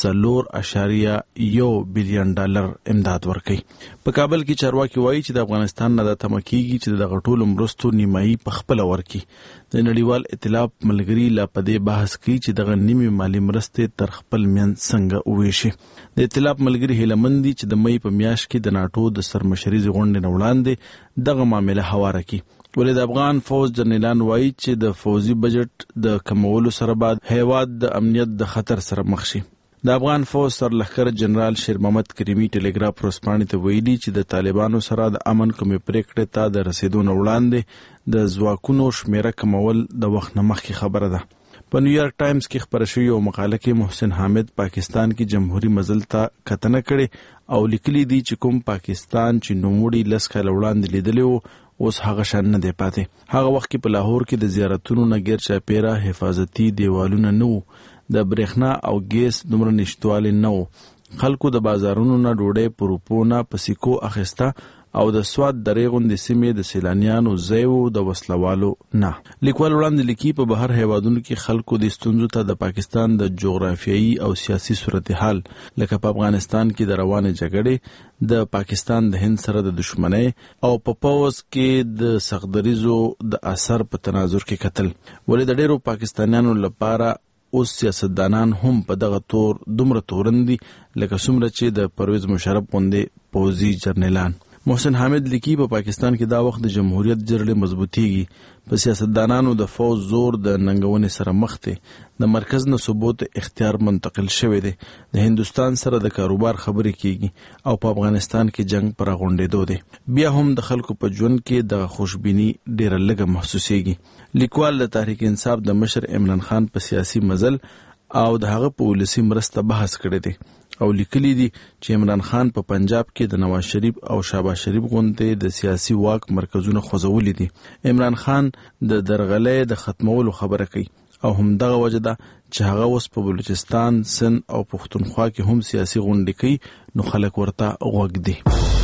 4.1 بلین ډالر امداد ورکوي. په کابل کې چارواکي وایي چې د افغانستان نه د تمه کېږي چې د غټولو مرستو نیمایي په خپل ورکړي. د نړیوال ائتلاف ملګري لا په دې بحث کوي چې دغه نیمه مالی مرستې تر خپل میان څنګه وویشي. د ائتلاف ملګري هیله مند دي چې د مې په میاشت کې د ناتو د سرمشري غونډې نه وړاندې دغه معامله هواره کړي. ولې د افغان فوج جنرالان وایي چې د فوزي بجټ د کمولو سره بعد هیواد د امنیت د خطر سره مخ شي. د افغان فوج سرلښکر جنرال شیر محمد کریمي ټیلیګراف ورځپاڼې ته ویلي چې د طالبانو سره د امن کومې پریکړې ته د رسیدو نه وړاندې د ځواکونو شمیره کمول د وخت نه مخکې خبره ده. په نیویارک ټایمز کې خبره شوې یو مقاله کې محسن حامد پاکستان کې جمهوریت مزل ته کتنه کړې او لیکلي دي چې کوم پاکستان چې نوموړي 10 کاله وړاندې لیدلی و اوس هغه شان نه دی پاتې. هغه وخت کې په لاهور کې د زیارتونو نه غیر چاپیره حفاظتي دیوالونه نه وو، د برېښنا او ګیس دومره نشټوالی نه وو، خلکو د بازارونو نه ډوډۍ په روپو نه په سیکو اخیسته او د سواد درې غوندې سیمې د سیلانیانو ځای و د وسلوالو نه. لیکوال وړاندې لیکي په بهر هیوادونو کې خلکو د ستونزو ته د پاکستان د جغرافیایي او سیاسي صورتحال لکه په افغانستان کې د روانې جګړې، د پاکستان د هند سره د دشمنۍ او په پوځ کې د سختدریزو د اثر په تناظر کې کتل. ولې د ډیرو پاکستانیانو لپاره اوس سیاستدانان هم په دغه تور دومره تورندي لکه څومره چې د پرویز مشرف غوندې پوځي جرنیلان. محسن حامد لیکي په پاکستان کې دا وخت د جمهوریت جرړې مضبوطیږي، په سیاستدانانو د فوج زور د ننګونې سره مخ دی، د مرکز نه ثبوت اختیار منتقل شوی دی، د هندستان سره د کاروبار خبرې کیږي او په افغانستان کې جنگ پر غونډېدو دی. بیا هم د خلکو په ژوند کې د خوشبینی ډیره لږه محسوسیږي. لیکوال د تحریک انصاف د مشر عمران خان په سیاسي مزل او د هغه په ولسی مرسته بحث کړی دی او لیکلی دي چې عمران خان په پنجاب کې د نواز شریف او شهباز شریف غوندې د سیاسي واک مرکزونه خوځولي دي. عمران خان د درغلۍ د ختمولو خبره کوي او همدغه وجه ده چې هغه اوس په بلوچستان، سند او پښتونخوا کې هم سیاسي غونډې کوي، نو خلک ورته غوږ دي.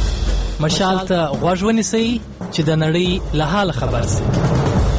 مشال ته غوږ ونیسئ چې د نړۍ له حال خبر شئ.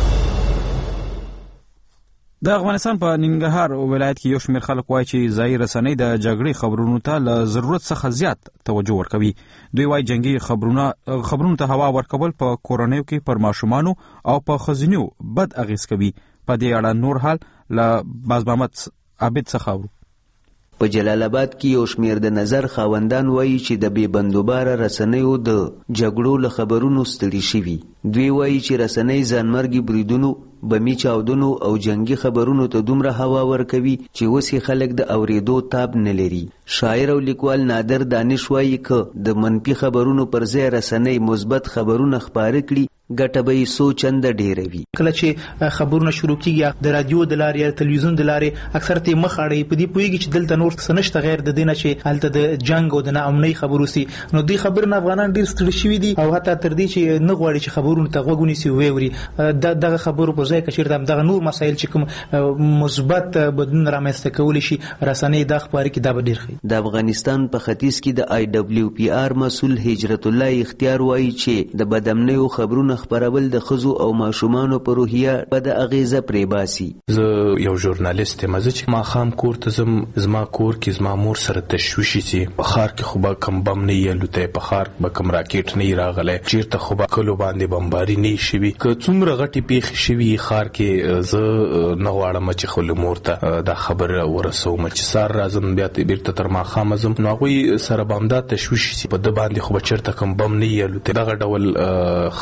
د افغانستان په ننګرهار ولایت کې یو شمېر خلک وایي چې ځایي رسنۍ د جګړې خبرونو ته له ضرورت څخه زیات توجه ورکوي. دوی وایي جنگي خبرونو ته هوا ورکول په کورنیو کې پر ماشومانو او په ښځینیو بد اغېز کوي. په دې اړه نور حال له باز محمد عابد څخه اورو. په جلال آباد کې یو شمیر د نظر خاوندان وایي چې د بې بندوباره رسنیو د جګړو له خبرونو ستړي شوي. دوی وایي چې رسنۍ ځانمرګي بریدونو، بمی چاودنو او جنگي خبرونو ته دومره هوا ورکوي چې اوس خلک د اوریدو تاب نه لري. شاعر او لیکوال نادر دانش وایي که د منفي خبرونو پر ځای رسنۍ مثبت خبرونه خپاره کړي ګټه به یې څو چنده ډېره وي. کله چې خبرونه شروع کیږي د رادیو د لارې یا تلویزیون د لارې اکثر ته مخ اړوي، په دې پوهیږي چې دلته نور څه نشته غیر د دې نه چې هلته د جنگ او د ناامنۍ خبرو سي. نو دوی خبرونه افغانان ډېر ستړي شوي دي او حتی تر دې چې نه غواړي چې خبرونه ته غوږ ونیسي ووري. دغه خبرو په ځای کې چیرته دغه نور مسایل چې کوم مثبت بدلون رامنځته کولی شي رسنۍ دا خبرې کې دا به ډېر ښه. د افغانستان په ختیځ کې د IWPR مسؤل هجرت الله اختیار وایي چې د بدامنیو خبرونه خبرول د خزو او ماشومانو په روحیه بد اغیزه پرې باسي. زه یو ژورنالیست یم، زه چې ما خام کور ته زم، زما کور کې زما مور سره تشویشي سي. په ښار کې خو به کم بم نه یلوته، په ښار به کم راکټ نه راغلی، چیرته خو به کلو باندې بمباري نه شوي. که څومره غټي پیښې شوي ښار کې، زه نه غواړم چې خپل مور ته دا خبره ورسوم چې سار راځم بیا بیرته تر ماښامه ځم، نو هغوی سره به همدا تشویش سي. په ده باندې خو به چیرته کم بم نه یلوته. دغه ډول خبرونه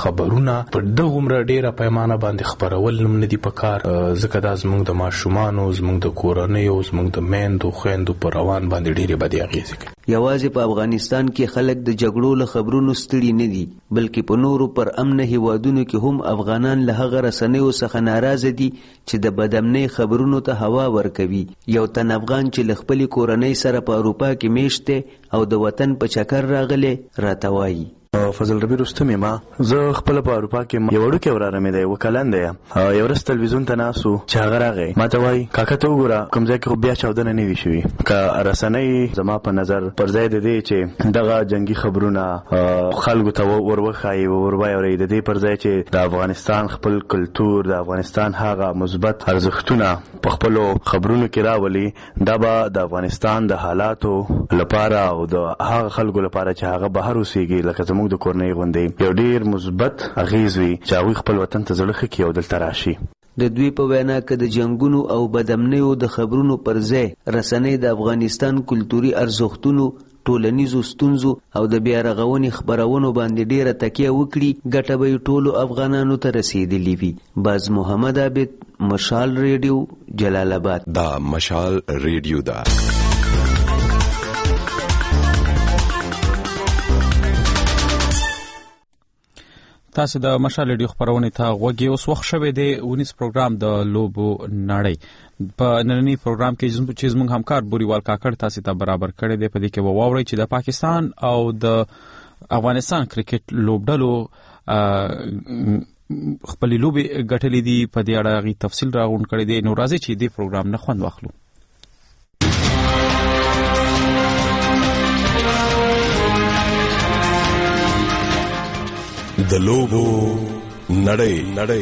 خبرونه په دغه عمر ډیره پیمانه باندې خبرول نه دي پکار، ځکه دا زموږ د ماشومانو، زموږ د کورنیو، زموږ د میندو خويندو پر روان باندې ډیره بدې اغیزې کوي. یوازې په افغانستان کې خلک د جګړو له خبرونو ستړي نه دي، بلکې په نورو پر امن هیوادونو کې هم افغانان له هغه رسنیو څخه ناراضه دي چې د بدامنۍ خبرونو ته هوا ورکوي. یو تن افغان چې له خپلې کورنۍ سره په اروپا کې میشت دی او د وطن په چکر راغلی راته وایي. فضل ربی رستم ما زه خپل په اروپا کې یو وړوکی وراره مې دی وکلن دی. یو ورځ تلویزیون ته ناسو چې هغه راغی ما ته وایي کاکا ته وګوره کوم ځای کې خو بیا چاودنه نه وي شوي. که رسنۍ زما په نظر پر ځای د دې چې دغه جنگي خبرونه خلکو ته وروښایي وروایي، د دې پر ځای چې د افغانستان خپل کلتور، د افغانستان هغه مثبت ارزښتونه په خپلو خبرونو کې راولي، دا به د افغانستان د حالاتو لپاره او د هغه خلکو لپاره چې هغه بهر اوسېږي لکه زموږ د کورنۍ غوندې یو ډیر مثبت اغیز وي چې هغوی خپل وطن ته زړه ښه کړي او دلته راشي. د دوی په وینا که د جنگونو او بدامنیو د خبرونو پر ځای رسنۍ د افغانستان کلتوري ارزښتونو، ټولنیزو ستونزو او د بیا رغونې خبرونو باندې ډیره تکیه وکړي، ګټه به یې ټولو افغانانو ته رسیدلی وي. باز محمد عابد، مشال ریډیو، جلال آباد. دا مشال ریډیو دا تاسو د مشال ریډیو خبرونه ته غوږی. اوس وخت شوه دی ونیس پروګرام د لوبو نړۍ. په نننی پروګرام کې چې زموږ همکار بوریوال کاکړ تاسو ته برابر کړی دی. په دې کې وواورئ چې د پاکستان او د افغانستان کرکټ لوبډلو خپل لوبي ګټلې دي. په دې اړه غي تفصیل راغون کړی دی. نو راځي چې دې پروګرام نه خوند واخلو. د لوبو نړۍ.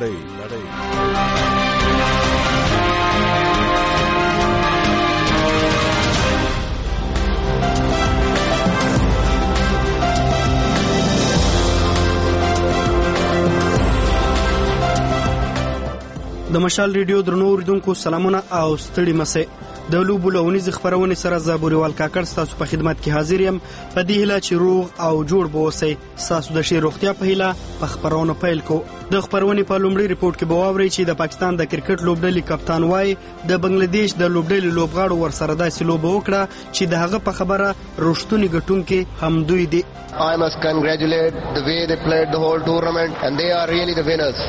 د مشال ریډیو درنو اوریدونکو سلامونه او ستړي مسئ. د لوبو لونیز خبرونه سره زابوريوال کاکړ تاسو په خدمت کې حاضر یم. په دې هیله چې روغ او جوړ به اوسئ. تاسو د ښې روغتیا په هیله په خبرونه پیل کو. د خبرونې په لومړي ریپورت کې به واورئ چې د پاکستان د کرکټ لوبډلې کپتان وای د بنگلاديش د لوبډلې لوبغاړو ورسره داسې لوبه وکړه چې د هغه په خبره رښتونی ګټونکي هم دوی دي. I must congratulate the way they played the whole tournament and they are really the winners.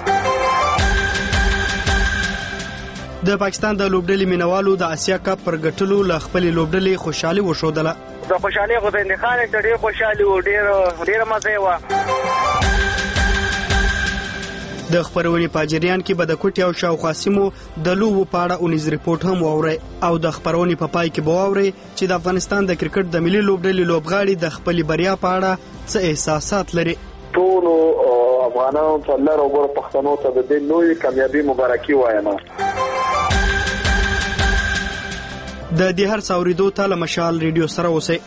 د پاکستان د لوبډلې مینوالو د آسیا کپ پر ګټلو ل خپل لوبډلې خوشحالي وښودله. د خوشحالي غو د خان ته ډېر خوشحالي و، ډېر مزه و. د خبرونې په جریان کې به د کوټي او شاوخوا سیمو د لوبو په اړه اونیز ریپورت هم واورئ او د خبرونې په پای کې به واورئ چې د افغانستان د کرکټ د ملي لوبډلې لوبغاړي د خپل بریا په اړه څه احساسات لري. ټول افغانانو ته الله او بر پښتنو ته د دې لوی کامیابی مبارکي وایم. د دې هر څاوریدو ته له مشال ریډیو سره اوسئ.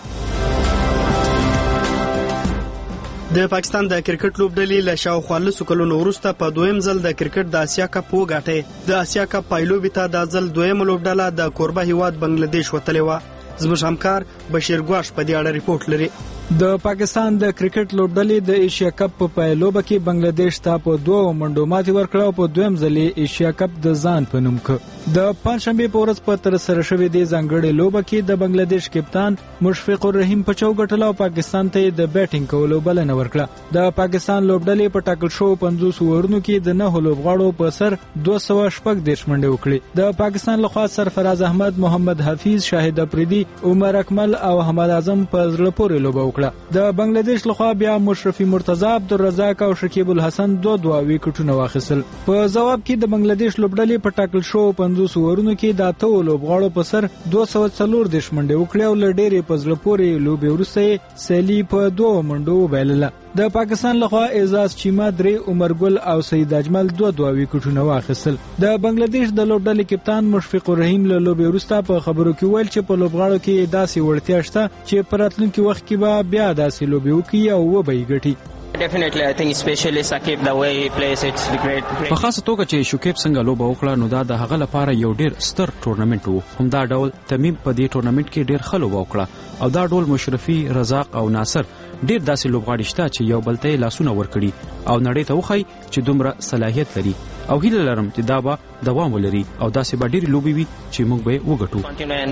د پاکستان د کرکټ لوبډلې له شاوخوا لسو کلونو وروسته په دویم ځل د کرکټ د آسیا کپ وګټي. د آسیا کپ پایلوبې ته د ځل دویم لوبډله د کوربه هیواد بنگلاديش وتلې و. زموږ همکار بشیر ګواش په دې اړه ریپورت لري. د پاکستان د کرکټ لوبډلې د ایشیا کپ په پایلوبه کې بنگلاديش ته په 2 منډو ماتې ورکړه او په دویم ځل ایشیا کپ د ځان په نوم ک. د پنځشنبه په ورځ په تر سره شوې د ځانګړې لوبه کې د بنگلاديش کپتان مشفق الرحیم په چوکټل او پاکستان ته د بیټینګ کولو بلنه ورکړه. د پاکستان لوبډلې په ټاکل شو 50 اورونو کې د 9 لوبغاړو په سر 214 منډې وکړې. د پاکستان لخوا سرفراز احمد، محمد حفیظ، شاهد افریدی، عمر اکمل او حماد اعظم په زړه پورې لوبه وکړه. د بنگلاديش لخوا بیا مشرفي مرتضی، عبدالرزاق او شکیب الحسن 2 وکټونه واخیستل. په جواب کې د بنگلاديش لوبډلې په ټاکل شو 50 اورونو کې د 8 لوبغاړو په سر 240 منډې وکړې او لډېرې په زړه پورې لوبې وروسته سیلی په 2 منډو وبایلله. د پاکستان لخوا اعزاز چیما 3، عمر ګل او سید اجمل 2 وکټونه واخیستل. د بنگلاديش د لوبډلې کپتان مشفق الرحیم له لوبې وروسته په خبرو کې ویل چې په لوبغاړو کې داسې وړتیا شته چې په راتلونکي وخت کې به بیا داسې لوبې وکړي او وبې ګټي. Definitely I think especially Saqib the way he plays it's great. په خاصه توګه چې شکیب څنګه لوبه وکړه نو دا د هغه لپاره یو ډیر ستر ټورنمنت وو. همدا ډول تمیم په دې ټورنمنت کې ډیر ښه لوبه وکړه او دا ډول مشرفي، رزاق او ناصر ډیر داسې لوبغاړي شته چې یو بل ته لاسونه ورکړي او نړۍ ته وښایي چې دومره صلاحیت لري او هیله لرم چې دا به دوام ولري او داسې به ډېرې لوبې وي چې موږ به وګټو.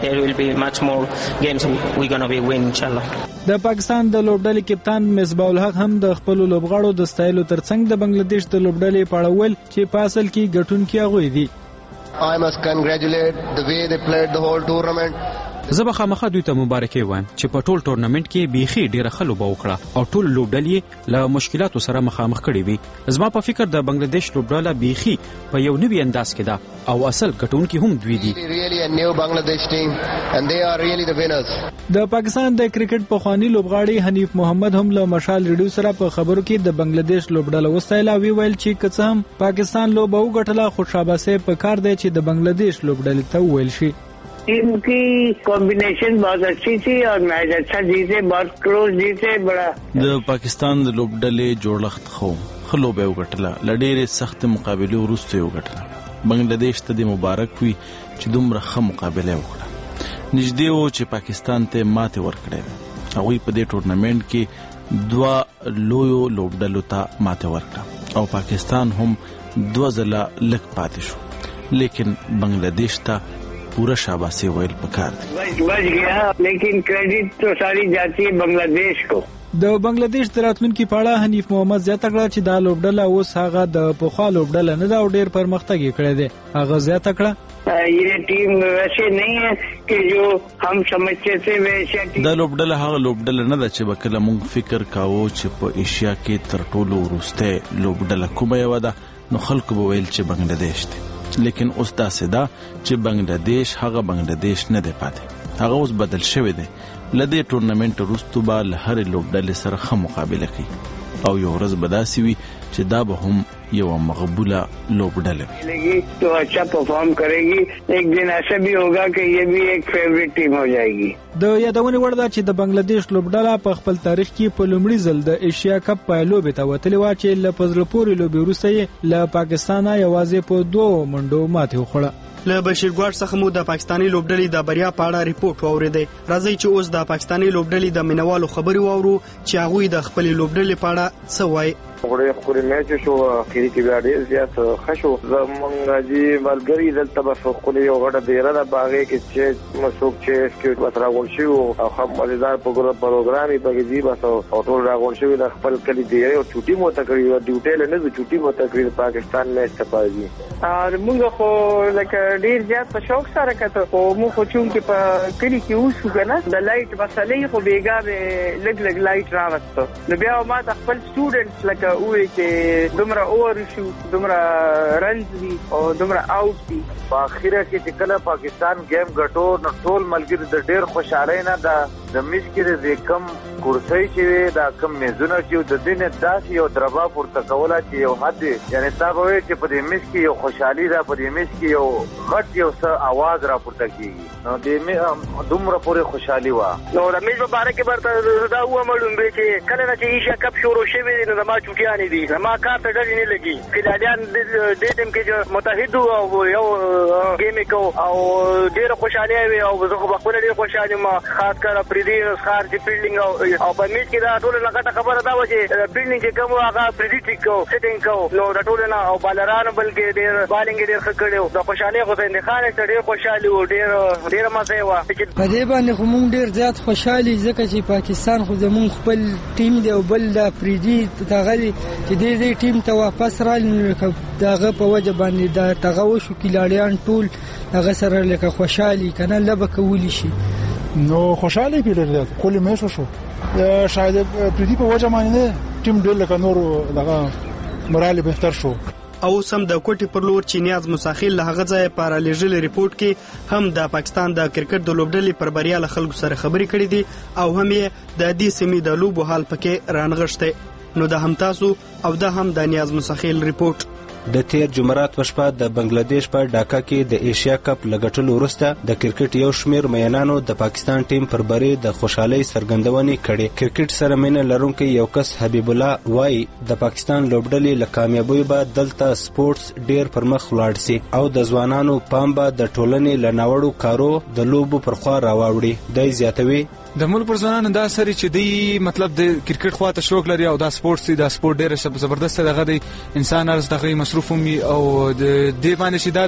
د پاکستان د لوبډلې کپتان مصباح الحق هم د خپل لوبغاړو د ستایلو ترڅنګ د بنگلاديش د لوبډلې په اړه ویل چې په اصل کې ګټونکي هغوی دي. I must congratulate the way they played the whole tournament. زه به خامخا دوی ته مبارکي وایم چې په ټول ټورنمنت کې بیخي ډیره ښه لوبه وکړه او ټول لوبډلې له مشکلاتو سره مخامخ کړي وي. زما په فکر د بنگلاديش لوبډله بیخي په یو نوي انداز کې ده او اصل ګټونکي هم دوی دي. د پاکستان د کرکټ پخوانی لوبغاړي حنیف محمد هم له مشال ریډیو سره په خبرو کې د بنگلاديش لوبډله وستایل او ویل چې که څه هم پاکستان لوبه وګټله خو شاباسه په کار دی چې د بنگلاديش لوبډلې ته ویل شي. Team की combination बहुत अच्छी थी और मैच अच्छा जीते, बहुत क्लोज जीते. बड़ा د پاکستان د لوبډلې جوړښت خو لوبه وګټله، لډېرې سخت مقابله وروسته وګټله. بنگلاديش ته د مبارک وي چې دومره ښه مقابله وکړه. نږدې و چې پاکستان ته ماته ورکړي. هغوی په دې ټورنمنت کې 2 لویو لوبډلو ته ماته ورکړه او پاکستان هم 2 ځله لږ پاتې شو، لیکن بنگلاديش ته पूरा शाबाशी वैल पकार बच गया, लेकिन क्रेडिट तो सारी जाती है बांग्लादेश को. د بنگلاديش د راتلونکي په اړه حنیف محمد زیاته کړه چې دا لوبډله اوس هغه د پخوا لوبډله نه دا ډېر پرمختګ کړی دی. هغه زیاته کړه ये टीम वैसे नहीं है कि जो हम समझते थे वैसे دا لوبډله هغه لوبډله نه ده چې وکړه موږ فکر کاوه چې په ایشیا کې تر ټولو وروسته لوبډله کومه یو ده نو خلکو به ویل چې بنگلاديش دی. لیکن اوس داسې ده چې بنگلاديش هغه بنگلاديش نه دی پاتې، هغه اوس بدل شوی دی. لدې ټورنمنت وروسته به له هرې لوبډلې سره ښه مقابله کوي او یو ورځ به داسې وي چې دا به هم یو مقبوله لوبډله وي تو اچھا پرفارم کریږي. ایک دن ایسا بھی ہوگا کہ یہ بھی ایک فیوریٹ ټیم ہو جائے گی. د یادونې وړ ده چې د بنگلاديش لوبډله په خپل تاریخ کې په لومړي ځل د ایشیا کپ په لوبې ته وتلې و چې له پزړه پورې لوبې وروسته یې له پاکستان یوازې په 2 منډو ماتې وخوړه. له بشیر ګوار څخه مو د پاکستاني لوبډلې د بریا په اړه ریپورت واوریدي. راځي چې اوس د پاکستاني لوبډلې د مینوالو خبري واورو چې هغه د خپل لوبډلې په اړه څه وایي. خوري میچ شو اخیری کې بیا ډیر زیات خشو زمونږ جی ملګری دلته په خوري یو غټه ډیره د باغې کې چې مسوک چې سکیوټ وترا ول شو او هم مزیدار پروګرامي په کې بس او ټول راغون شو د خپل کلی دی او چوټي مو تقریبا ډیوټیل نه چوټي مو تقریبا پاکستان میچ ته پاتې. موږ خو لکه ډیر زیات په شوق سره کته خو مو خو چون کې په کلی کې اوسو کنه د لایټ مسلې خو بیګا به لګ لایټ راوسته نو بیا ما خپل سټوډنټس لکه وې چې دومره اور شو دومره رنز دي او دومره آوټ دي. په اخیره کې چې کله پاکستان گیم ګټو نو ټول ملګری د ډیر خوشاله نه د میچ کې د کم کورسۍ چې دا کم میزونه چې د دین داسې یو دربا پورته کوله چې یو حد یعنی تا به چې په دې میچ کې یو خوشحالي ده، په دې میچ کې یو غټ یو څه आवाज را پورته کیږي نو دې دومره پورې خوشحالي وا. نو د میچ په اړه کې برته دا و مړم چې کله چې ایشیا کپ شروع شوی نو ما چوټیانې دي ما کار ته ډېر نه لګي کډالیان د ټیم کې متحد او یو گیم کو او ډېر خوشاله وي او زه خو خپل ډېر خوشاله ما خاص کر پریدي خار چې فیلډینګ او په میچ کې دا ټول لګټه خبره دا و چې فیلډینګ چې کوم هغه پریډیټ کو سیټینګ کو نو دا ټول نه او بالران بلکې ډېر بالینګ ډېر ښه کړو د خوشاله خو د خان ته ډېر خوشاله و ډېر مزه و. په دې باندې خو مونږ ډېر زیات خوشاله ځکه چې پاکستان خو زمونږ خپل ټیم دی او بل دا پریدي تغلی چې دې ټیم ته واپس رال داغه په وجه باندې دا تغو شو کلاړیان ټول هغه سره لکه خوشحالي کنه لبه کولی شي نو خوشحالي پیلر کلی میچ شو شاید پریدي په وجه باندې ټیم ډېر لکه نور دغه مورال بهتر شو. او سم د کوټي پر لور چې نیاز مساخیل له هغه ځای پر لېږل ریپورت کې هم د پاکستان د کرکټ د لوبډلې پر بریا له خلکو سره خبرې کړې دي او هم یې د دې سیمې د لوبو حال پکې رانغښته. نو د هم تاسو او د هم د نیاز مساخیل ریپورت. د تیر جمعرات په شپه د بنگلاديش په ډاکا کې د ایشیا کپ لګټلو وروسته د کرکټ یو شمیر مینانو د پاکستان ټیم پر بری د خوشحالي څرګندونې کړې. کرکټ سره مینه لرونکي یو کس حبیب الله وای د پاکستان لوبډلې له کامیابۍ به دلته سپورتس ډیر پرمخ ولاړ سي او د ځوانانو پام به د ټولنې له ناوړو کارو د لوبو پر خوا راوړي. د زیاتوي د ملک پر ځوانانو دا سری چې دی مطلب د کرکټ خواته شوق لري او دا سپورتس دی، دا سپورت ډیر زبردست دغه دی، انسان ارز دغه مصروف وي او د دې باندې چې دا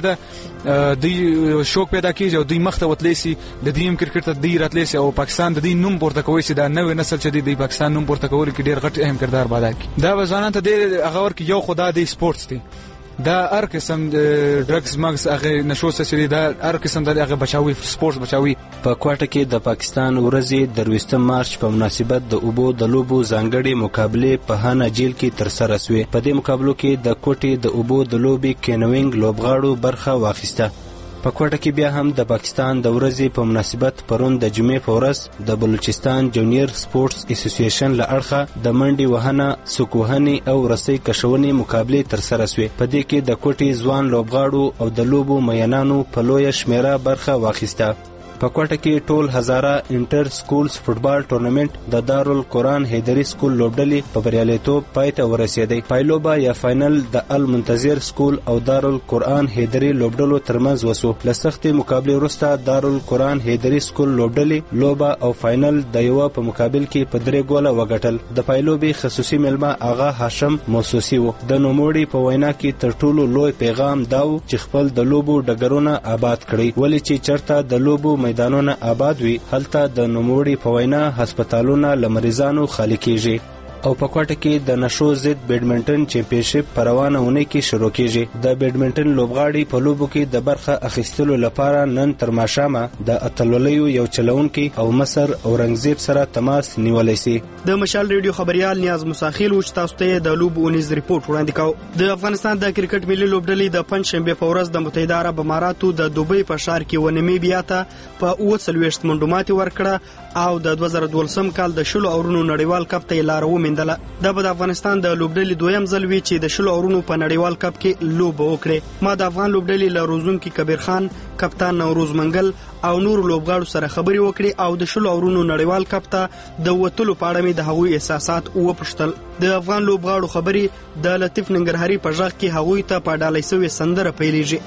د دوی شوق پیدا کیږي او دوی مخته وتلی سي د دې کرکټ ته دی راتلی سي او پاکستان د دې نوم پورته کوي چې دا نوې نسل چې دی پاکستان نوم پورته کول کې ډیر غټ اهم کردار ادا کوي. دا ځوانان ته د هغه ور کې یو خدا دی سپورتس دی، دا هر قسم ډرګز ماکس هغه نشو سره دا هر قسم د هغه بچاوي سپورتس بچاوي. په کوټه کې د پاکستان ورځې د 20 مارچ په مناسبت د اوبو د لوبو ځانګړي مقابله په هانا جیل کې تر سره شوې. په دې مقابلو کې د کوټې د اوبو د لوبي کینوینګ لوبغاړو برخه واخیسته. په کوټه کې بیا هم د پاکستان د ورځې په مناسبت پرون د جمعې په ورځ د بلوچستان جونیئر سپورتس اسوسییشن له اړخه د منډي وهنه، سکوهني او رسۍ کشونې مقابله تر سره شوې. په دې کې د کوټې ځوان لوبغاړو او د لوبو مینانو په لویه شمیره برخه واخیسته. په کوټه کې ټول هزاره انټر سکولز فوټبال ټورنمنت د دارالقرآن حیدری سکول لوبډلې په بریالیتوب پای ته ورسېدی. پایلوبه یا فائنل د المنتظر سکول او دارالقرآن حیدری لوبډلو ترمنځ وسو. له سختې مقابلې وروسته دارالقرآن حیدری سکول لوبډلې لوبه او فائنل د یوه په مقابل کې په 3 ګوله وګټل. د پایلوبې خصوصي مېلمه آغا هاشم موسوسی و. د نوموړي په وینا کې تر ټولو لوی پیغام دا و چې خپل د لوبو ډګرونه آباد کړي، ولې چې چرته د لوبو میدانونه آباد وي هلته د نوموړي په وینا هسپتالونه له مریضانو خالی کیږي. او په کوټه کې د نشو ضد بیډمنټن چمپیونشپ په روانه اونۍ کې شروع کیږي. د بیډمنټن لوبغاړي په لوبو کې د برخه اخیستلو لپاره نن تر ماښامه د اتلولیو یو چلونکي او مصر اورنګزیب سره تماس نیولی سي. د مشال ریډیو خبريال نیاز مساخیل و چې تاسو ته د لوبو اونیز ریپورت وړاندې کاو. د افغانستان د کرکټ ملي لوبډلې د پنځشنبه په ورځ د متحده عرب اماراتو د دوبۍ په ښار کې ونمیبیا ته په 40 منډو ماتې ورکړه او د 2012 کال د شلو اورونو نړیوال کپ ته لار وموندله. دا به د افغانستان د لوبډلې دویم ځل وی چې د شلو اورونو په نړیوال کپ کې لوبه وکړي. ما د افغان لوبډلې له روزونکي کبیر خان، کپتان نوروز منګل او نور لوبغاړو سره خبري وکړي او د شلو اورونو نړیوال کپ ته د وتلو په اړه مې د هغوی احساسات وپوښتل. د افغان لوبغاړو خبري د لطیف ننګرهاري په ژغ کې هغوی ته په ډالۍ سوې سندره پیلېږي.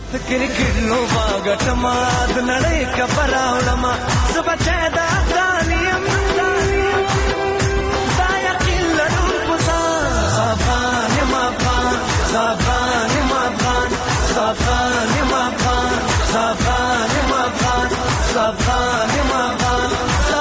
کرکټ لوبه ګټما د نړۍ کپ راوړما زه بچی د افغانیم دا یقین لرم په افغان یم افغان افغان یم افغان افغان یم افغان افغان یم افغان افغان یم افغان.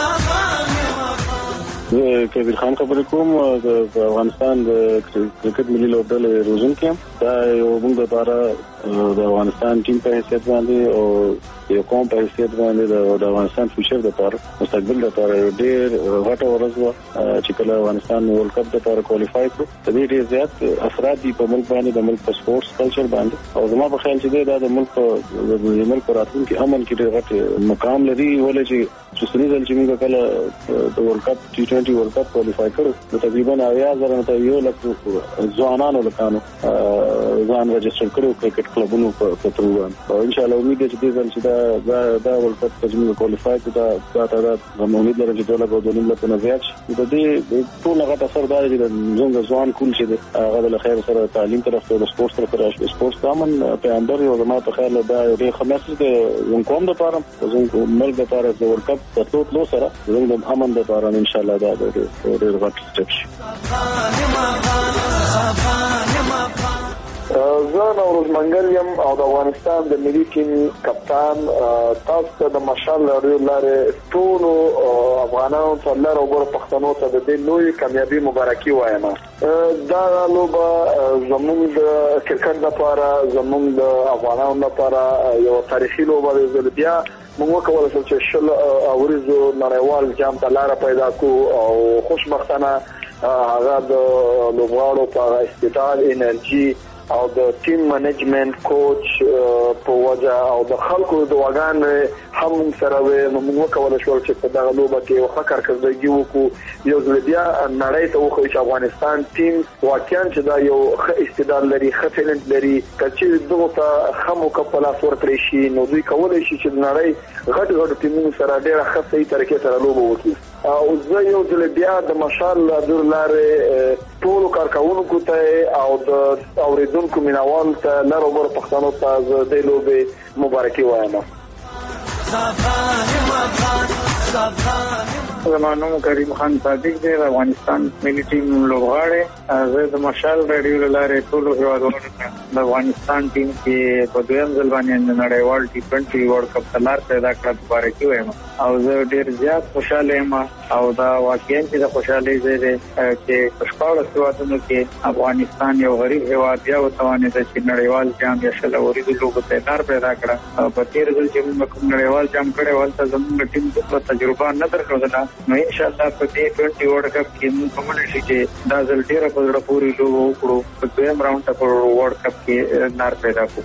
کبیر خان خبرې کوم د افغانستان د کرکټ ملي لوبډلې روزونکی یم. دا یو موږ لپاره د افغانستان ټیم په حیثیت باندې او یو قوم په حیثیت باندې د افغانستان فیوچر لپاره مستقبل لپاره ډېر غټه ورځ وه چې کله افغانستان ورلد کپ لپاره کوالیفای کړو. د دې ډېر زیات اثرات دي په ملک باندې، د ملک په سپورتس کلچر باندې، او زما په خیال چې دا د ملک په راتلونکي امن کې ډېر غټ مقام لري. ولې چې سنی ځل چې موږ کله د ورلد کپ T20 ورلد کپ کوالیفای کړو نو تقریبا 80,000 ته 100,000 ځوانانو لکانو ځان رجسټر کړو کرکټ کلبونو په تروان. او ان شاء الله امید ده چې دې ځل چې دا ورلد کپ چې موږ کوالیفای کړو دا تعداد زموږ امید لري چې ډول غو دنیم له زیات شي. د دې ټول غټ اثر دا دی چې زموږ ځوان کول چې هغه د خیر سره تعلیم طرف ته د سپورتس طرف راشي. سپورتس امن پیغمبر یو زما په خیال دا یو خمسه کې یو قوم لپاره زموږ ملک لپاره د ورلد کپ په ټول سره زموږ امن لپاره ان شاء الله دا ډېر غټ سټپ شي. زه نوروز منګل یم او د افغانستان د ملي ټیم کپتان. تاسو ته د مشال لري لارې ټول افغانانو ته لاره وګوره پښتنو ته د دې لوی کامیابی مبارکي وایم. دا لوبه زموږ د کرکټ لپاره زموږ د افغانانو لپاره یو تاریخي لوبه ده. بیا موږ کولای شو چې شل اوريزو نړیوال جام ته لاره پیدا کو او خوشبختانه هغه د لوبغاړو په استعداد انرژي او د ټیم منیجمنت کوچ په وجه او د خلکو د واغان هم سره موږ وکول شو چې په دغه لوبه کې یو ښه کارکړدګي وکړو یو ځل بیا نړۍ ته وخو چې افغانستان ټیم واقعا چې دا یو ښه استعداد لري ښه ټیلنټ لري چې دغه ته خمو کپلا ورکړي شي نو دوی کولای شي چې نړۍ غټ ټیمونو سره ډېر ښه صحیح طریقې سره لوبه وکړي او زه یو ځل بیا د مشال لارې ټول کارکونکو ته او د اوریدونکو مینوال ته لارو بر پښتنو ته د لوبې مبارکي وایم. زمانو کریم خان صادق دی افغانستان ملي ټیم لوبغاړی زه د مشال رادیو لاره ټول هیوادوالو د افغانستان ټیم کې په دویم ځل باندې نړیوال T20 ورلد کپ تلار پیدا کړ مبارکي وایم او زه ډیر زیات خوشاله یم او دا واقعا چې د خوشالۍ ځای دی چې پښپاړه سوادونو کې افغانستان یو غریب هیواد بیا وتوانید چې نړیوال جام یا شل اوریدو لوبه تلار پیدا کړ او په تیر ځل چې موږ نړیوال جام کړو ولته زموږ ټیم څه تجربه نه درلوده نو ان شاء الله په دې T20 ورلد کپ کې موږ کومل شي چې دا ځل ډیره په ډېر پوری لوبه وکړو په دویم راوند ته په ورلد کپ کې نار پیدا کړو.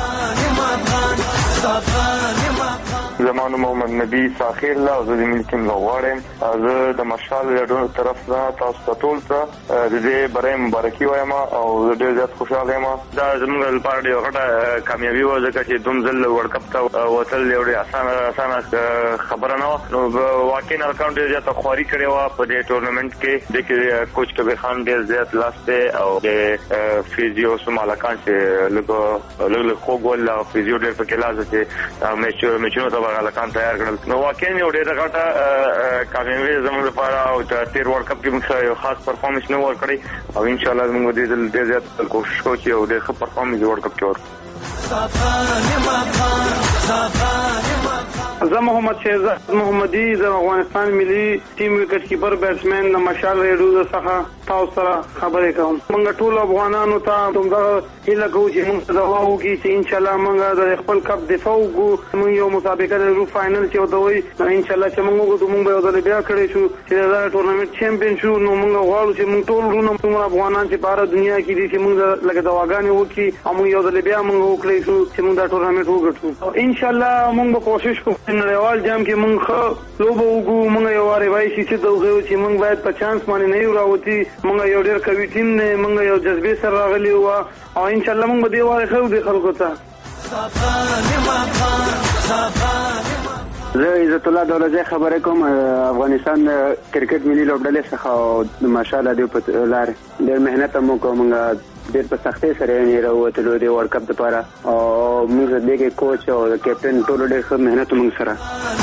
زمانو محمد نبی ساخیر لا او د ملي ټیم لوبغاړی زه د مشال رادیو طرف نه تاسو ته ټول ته د دې برای مبارکي وایم او زه ډېر زیات خوشاله یم. دا زموږ لپاره ډېره غټه کامیابي وه ځکه چې دوم ځل ورلد کپ ته وتل یو ډېر اسانه خبره نه وه نو واقعا هلکانو ډېر زیاته خواري کړې وه په دې ټورنمنټ کې دې کې کوچ کبیر خان ډېر زیات لاس دی او د فیزیو سم هلکان چې لږ خوږ ول او فیزیو ډېر پکې لاس دی چې میچونو ته هلکان تیار کړل نو واقعا یو ډېره غټه کامیابي زموږ لپاره او تیر ورلد کپ کې موږ یو خاص پرفارمنس نه ورکړی او ان شاء الله موږ دې ډېر زیات کوشش کوو چې یو ډېر ښه پرفارمنس ورلد کپ کې ورکړو. زه محمد شهزاد محمدي د افغانستان ملي ټیم وکټ کیپر بیټسمن د مشال رادیو څخه تاسو سره خبرې کوم. موږ ټول افغانانو ته دغه هیله کوو چې موږ دعا وکړو چې ان شاء الله موږ د خپل کپ دفاع وکړو. موږ یو مسابقه لرو فائنل چې ودوي ان شاء الله چې موږ موږ به ودل بیا کړی شو چې دا ټورنمنت چیمپیون شو نو موږ غواړو چې موږ ټول ورونه افغانان چې په دنیا کې دي چې موږ لکه دواګانې وکړي او موږ یو ځل بیا موږ وکړی شو چې موږ دا ټورنمنت وګټو. ان شاء الله موږ به کوشش کوو نړیوال جام کې موږ لوبه وګورو. موږ یو واره وایي چې دغه چې موږ باید په چانس باندې نه یو راوتی. موږ یو ډېر قوي ټیم نه موږ یو جذبه سره راغلی و او ان شاء الله موږ به دی واره خو د خلکو ته. زه عزت الله دولتزی خبرې کوم افغانستان کرکټ ملي لوبډلې څخه او ماشاءالله دې په لار ډېر مهنت مو کوم ډېر په سختۍ سره یې راووتلو د ورلد کپ لپاره او موږ دغه کوچ او کیپټن ټول ډېر ښه مهنت موږ سره.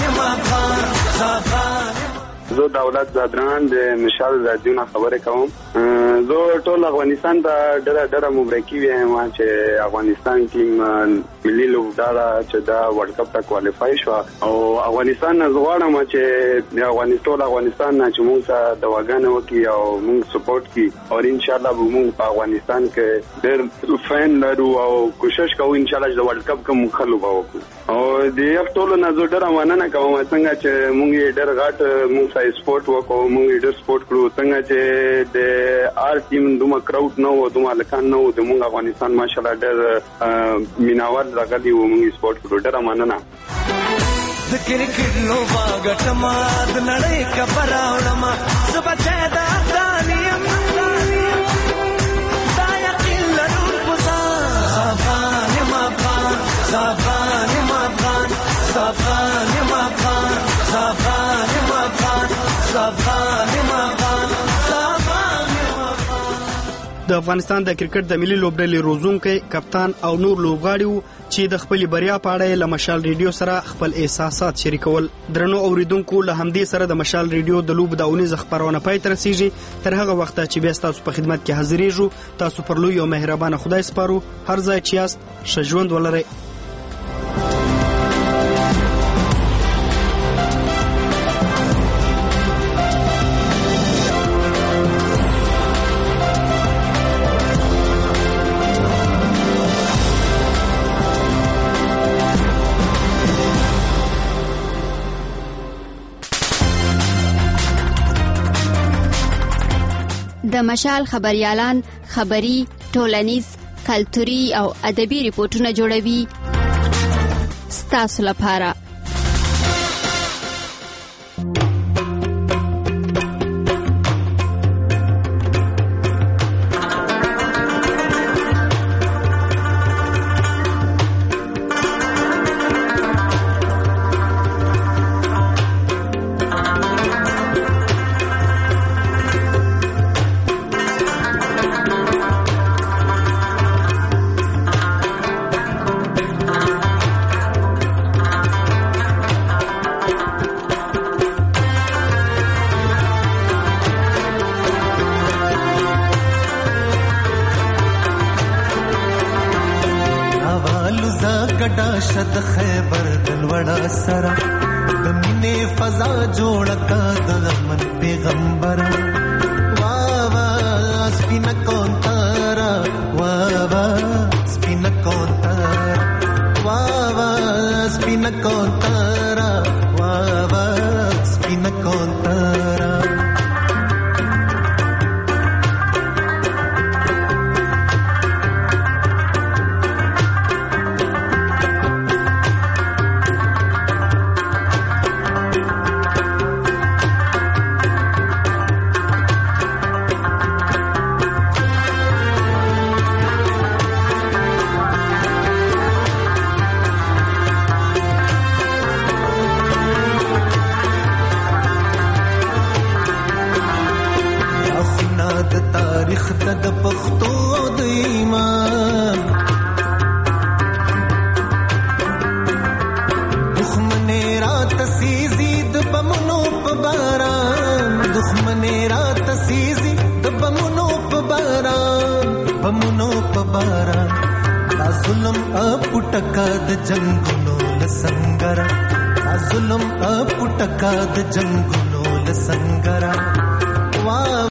زه دولت زادران د مشال رادیو نه خبرې کوم. زه ټول افغانستان ته ډېره مبارکي وایم چې افغانستان ټیم ملي لوبډله چې دا ورلد کپ ته کوالیفای شو او افغانستان نه غواړم چې ټول افغانستان نه چې موږ ته دواګانې وکړي او موږ سپورټ کړي او ان شاء الله به موږ په افغانستان کې ډېر فین لرو او کوشش کوو ان شاء الله چې د ورلد کپ کې موږ لوبه وکړو او د یو ټول نه زه ډېره مننه کوم څنګه چې موږ ډېر غټ موږ سپورټ وکړو موږ ډېر سپورټ کړو څنګه چې د آر ټیم دومره کراود نه و دومره لکان نه و د موږ افغانستان ماشاءالله ډېر میناوال راغلي و موږ سپورټ کړو ډېره مننه. د کرکټ لوبه ګټما د نړۍ کبر اورما زبچه د افغانیم دا یقین لرو پزا افغانیم افغان افغانیم افغان افغانیم افغان افغانیم افغان افغانیم افغان. د افغانستان د کرکټ د ملي لوبډلې روزونکي کپتان او نور لوبغاړي چې د خپل بریا په اړه له مشال رادیو سره خپل احساسات شریکول. درنو اوریدونکو له همدې سره د مشال رادیو د لوب د اونیز خبرونه پای تر رسیږي. تر هغه وخت چې بیا تاسو په خدمت کې حاضرېږو تاسو پر لوی او مهربان خدای سپارو. هر ځای چې یاست ښه ژوند ولرئ. د مشال خبريالان خبري ټولنیز کلتوري او ادبي ریپورتونه جوړوي ستاسو لپاره. شد خیبر دلوڑا سرا دمینه فضا جوړ کا دغمن پیغمبر وا وا سپینا کونتارا وا وا سپینا کونتارا وا وا سپینا کونتارا وا وا سپینا کونتارا د پښتو د ایمان دښمنه رات سيزي د بمونو په باران دښمنه رات سيزي د بمونو په باران بمونو په باران دا ظلم اپټکا د جنگونو لسنګرا دا ظلم اپټکا د جنگونو لسنګرا وا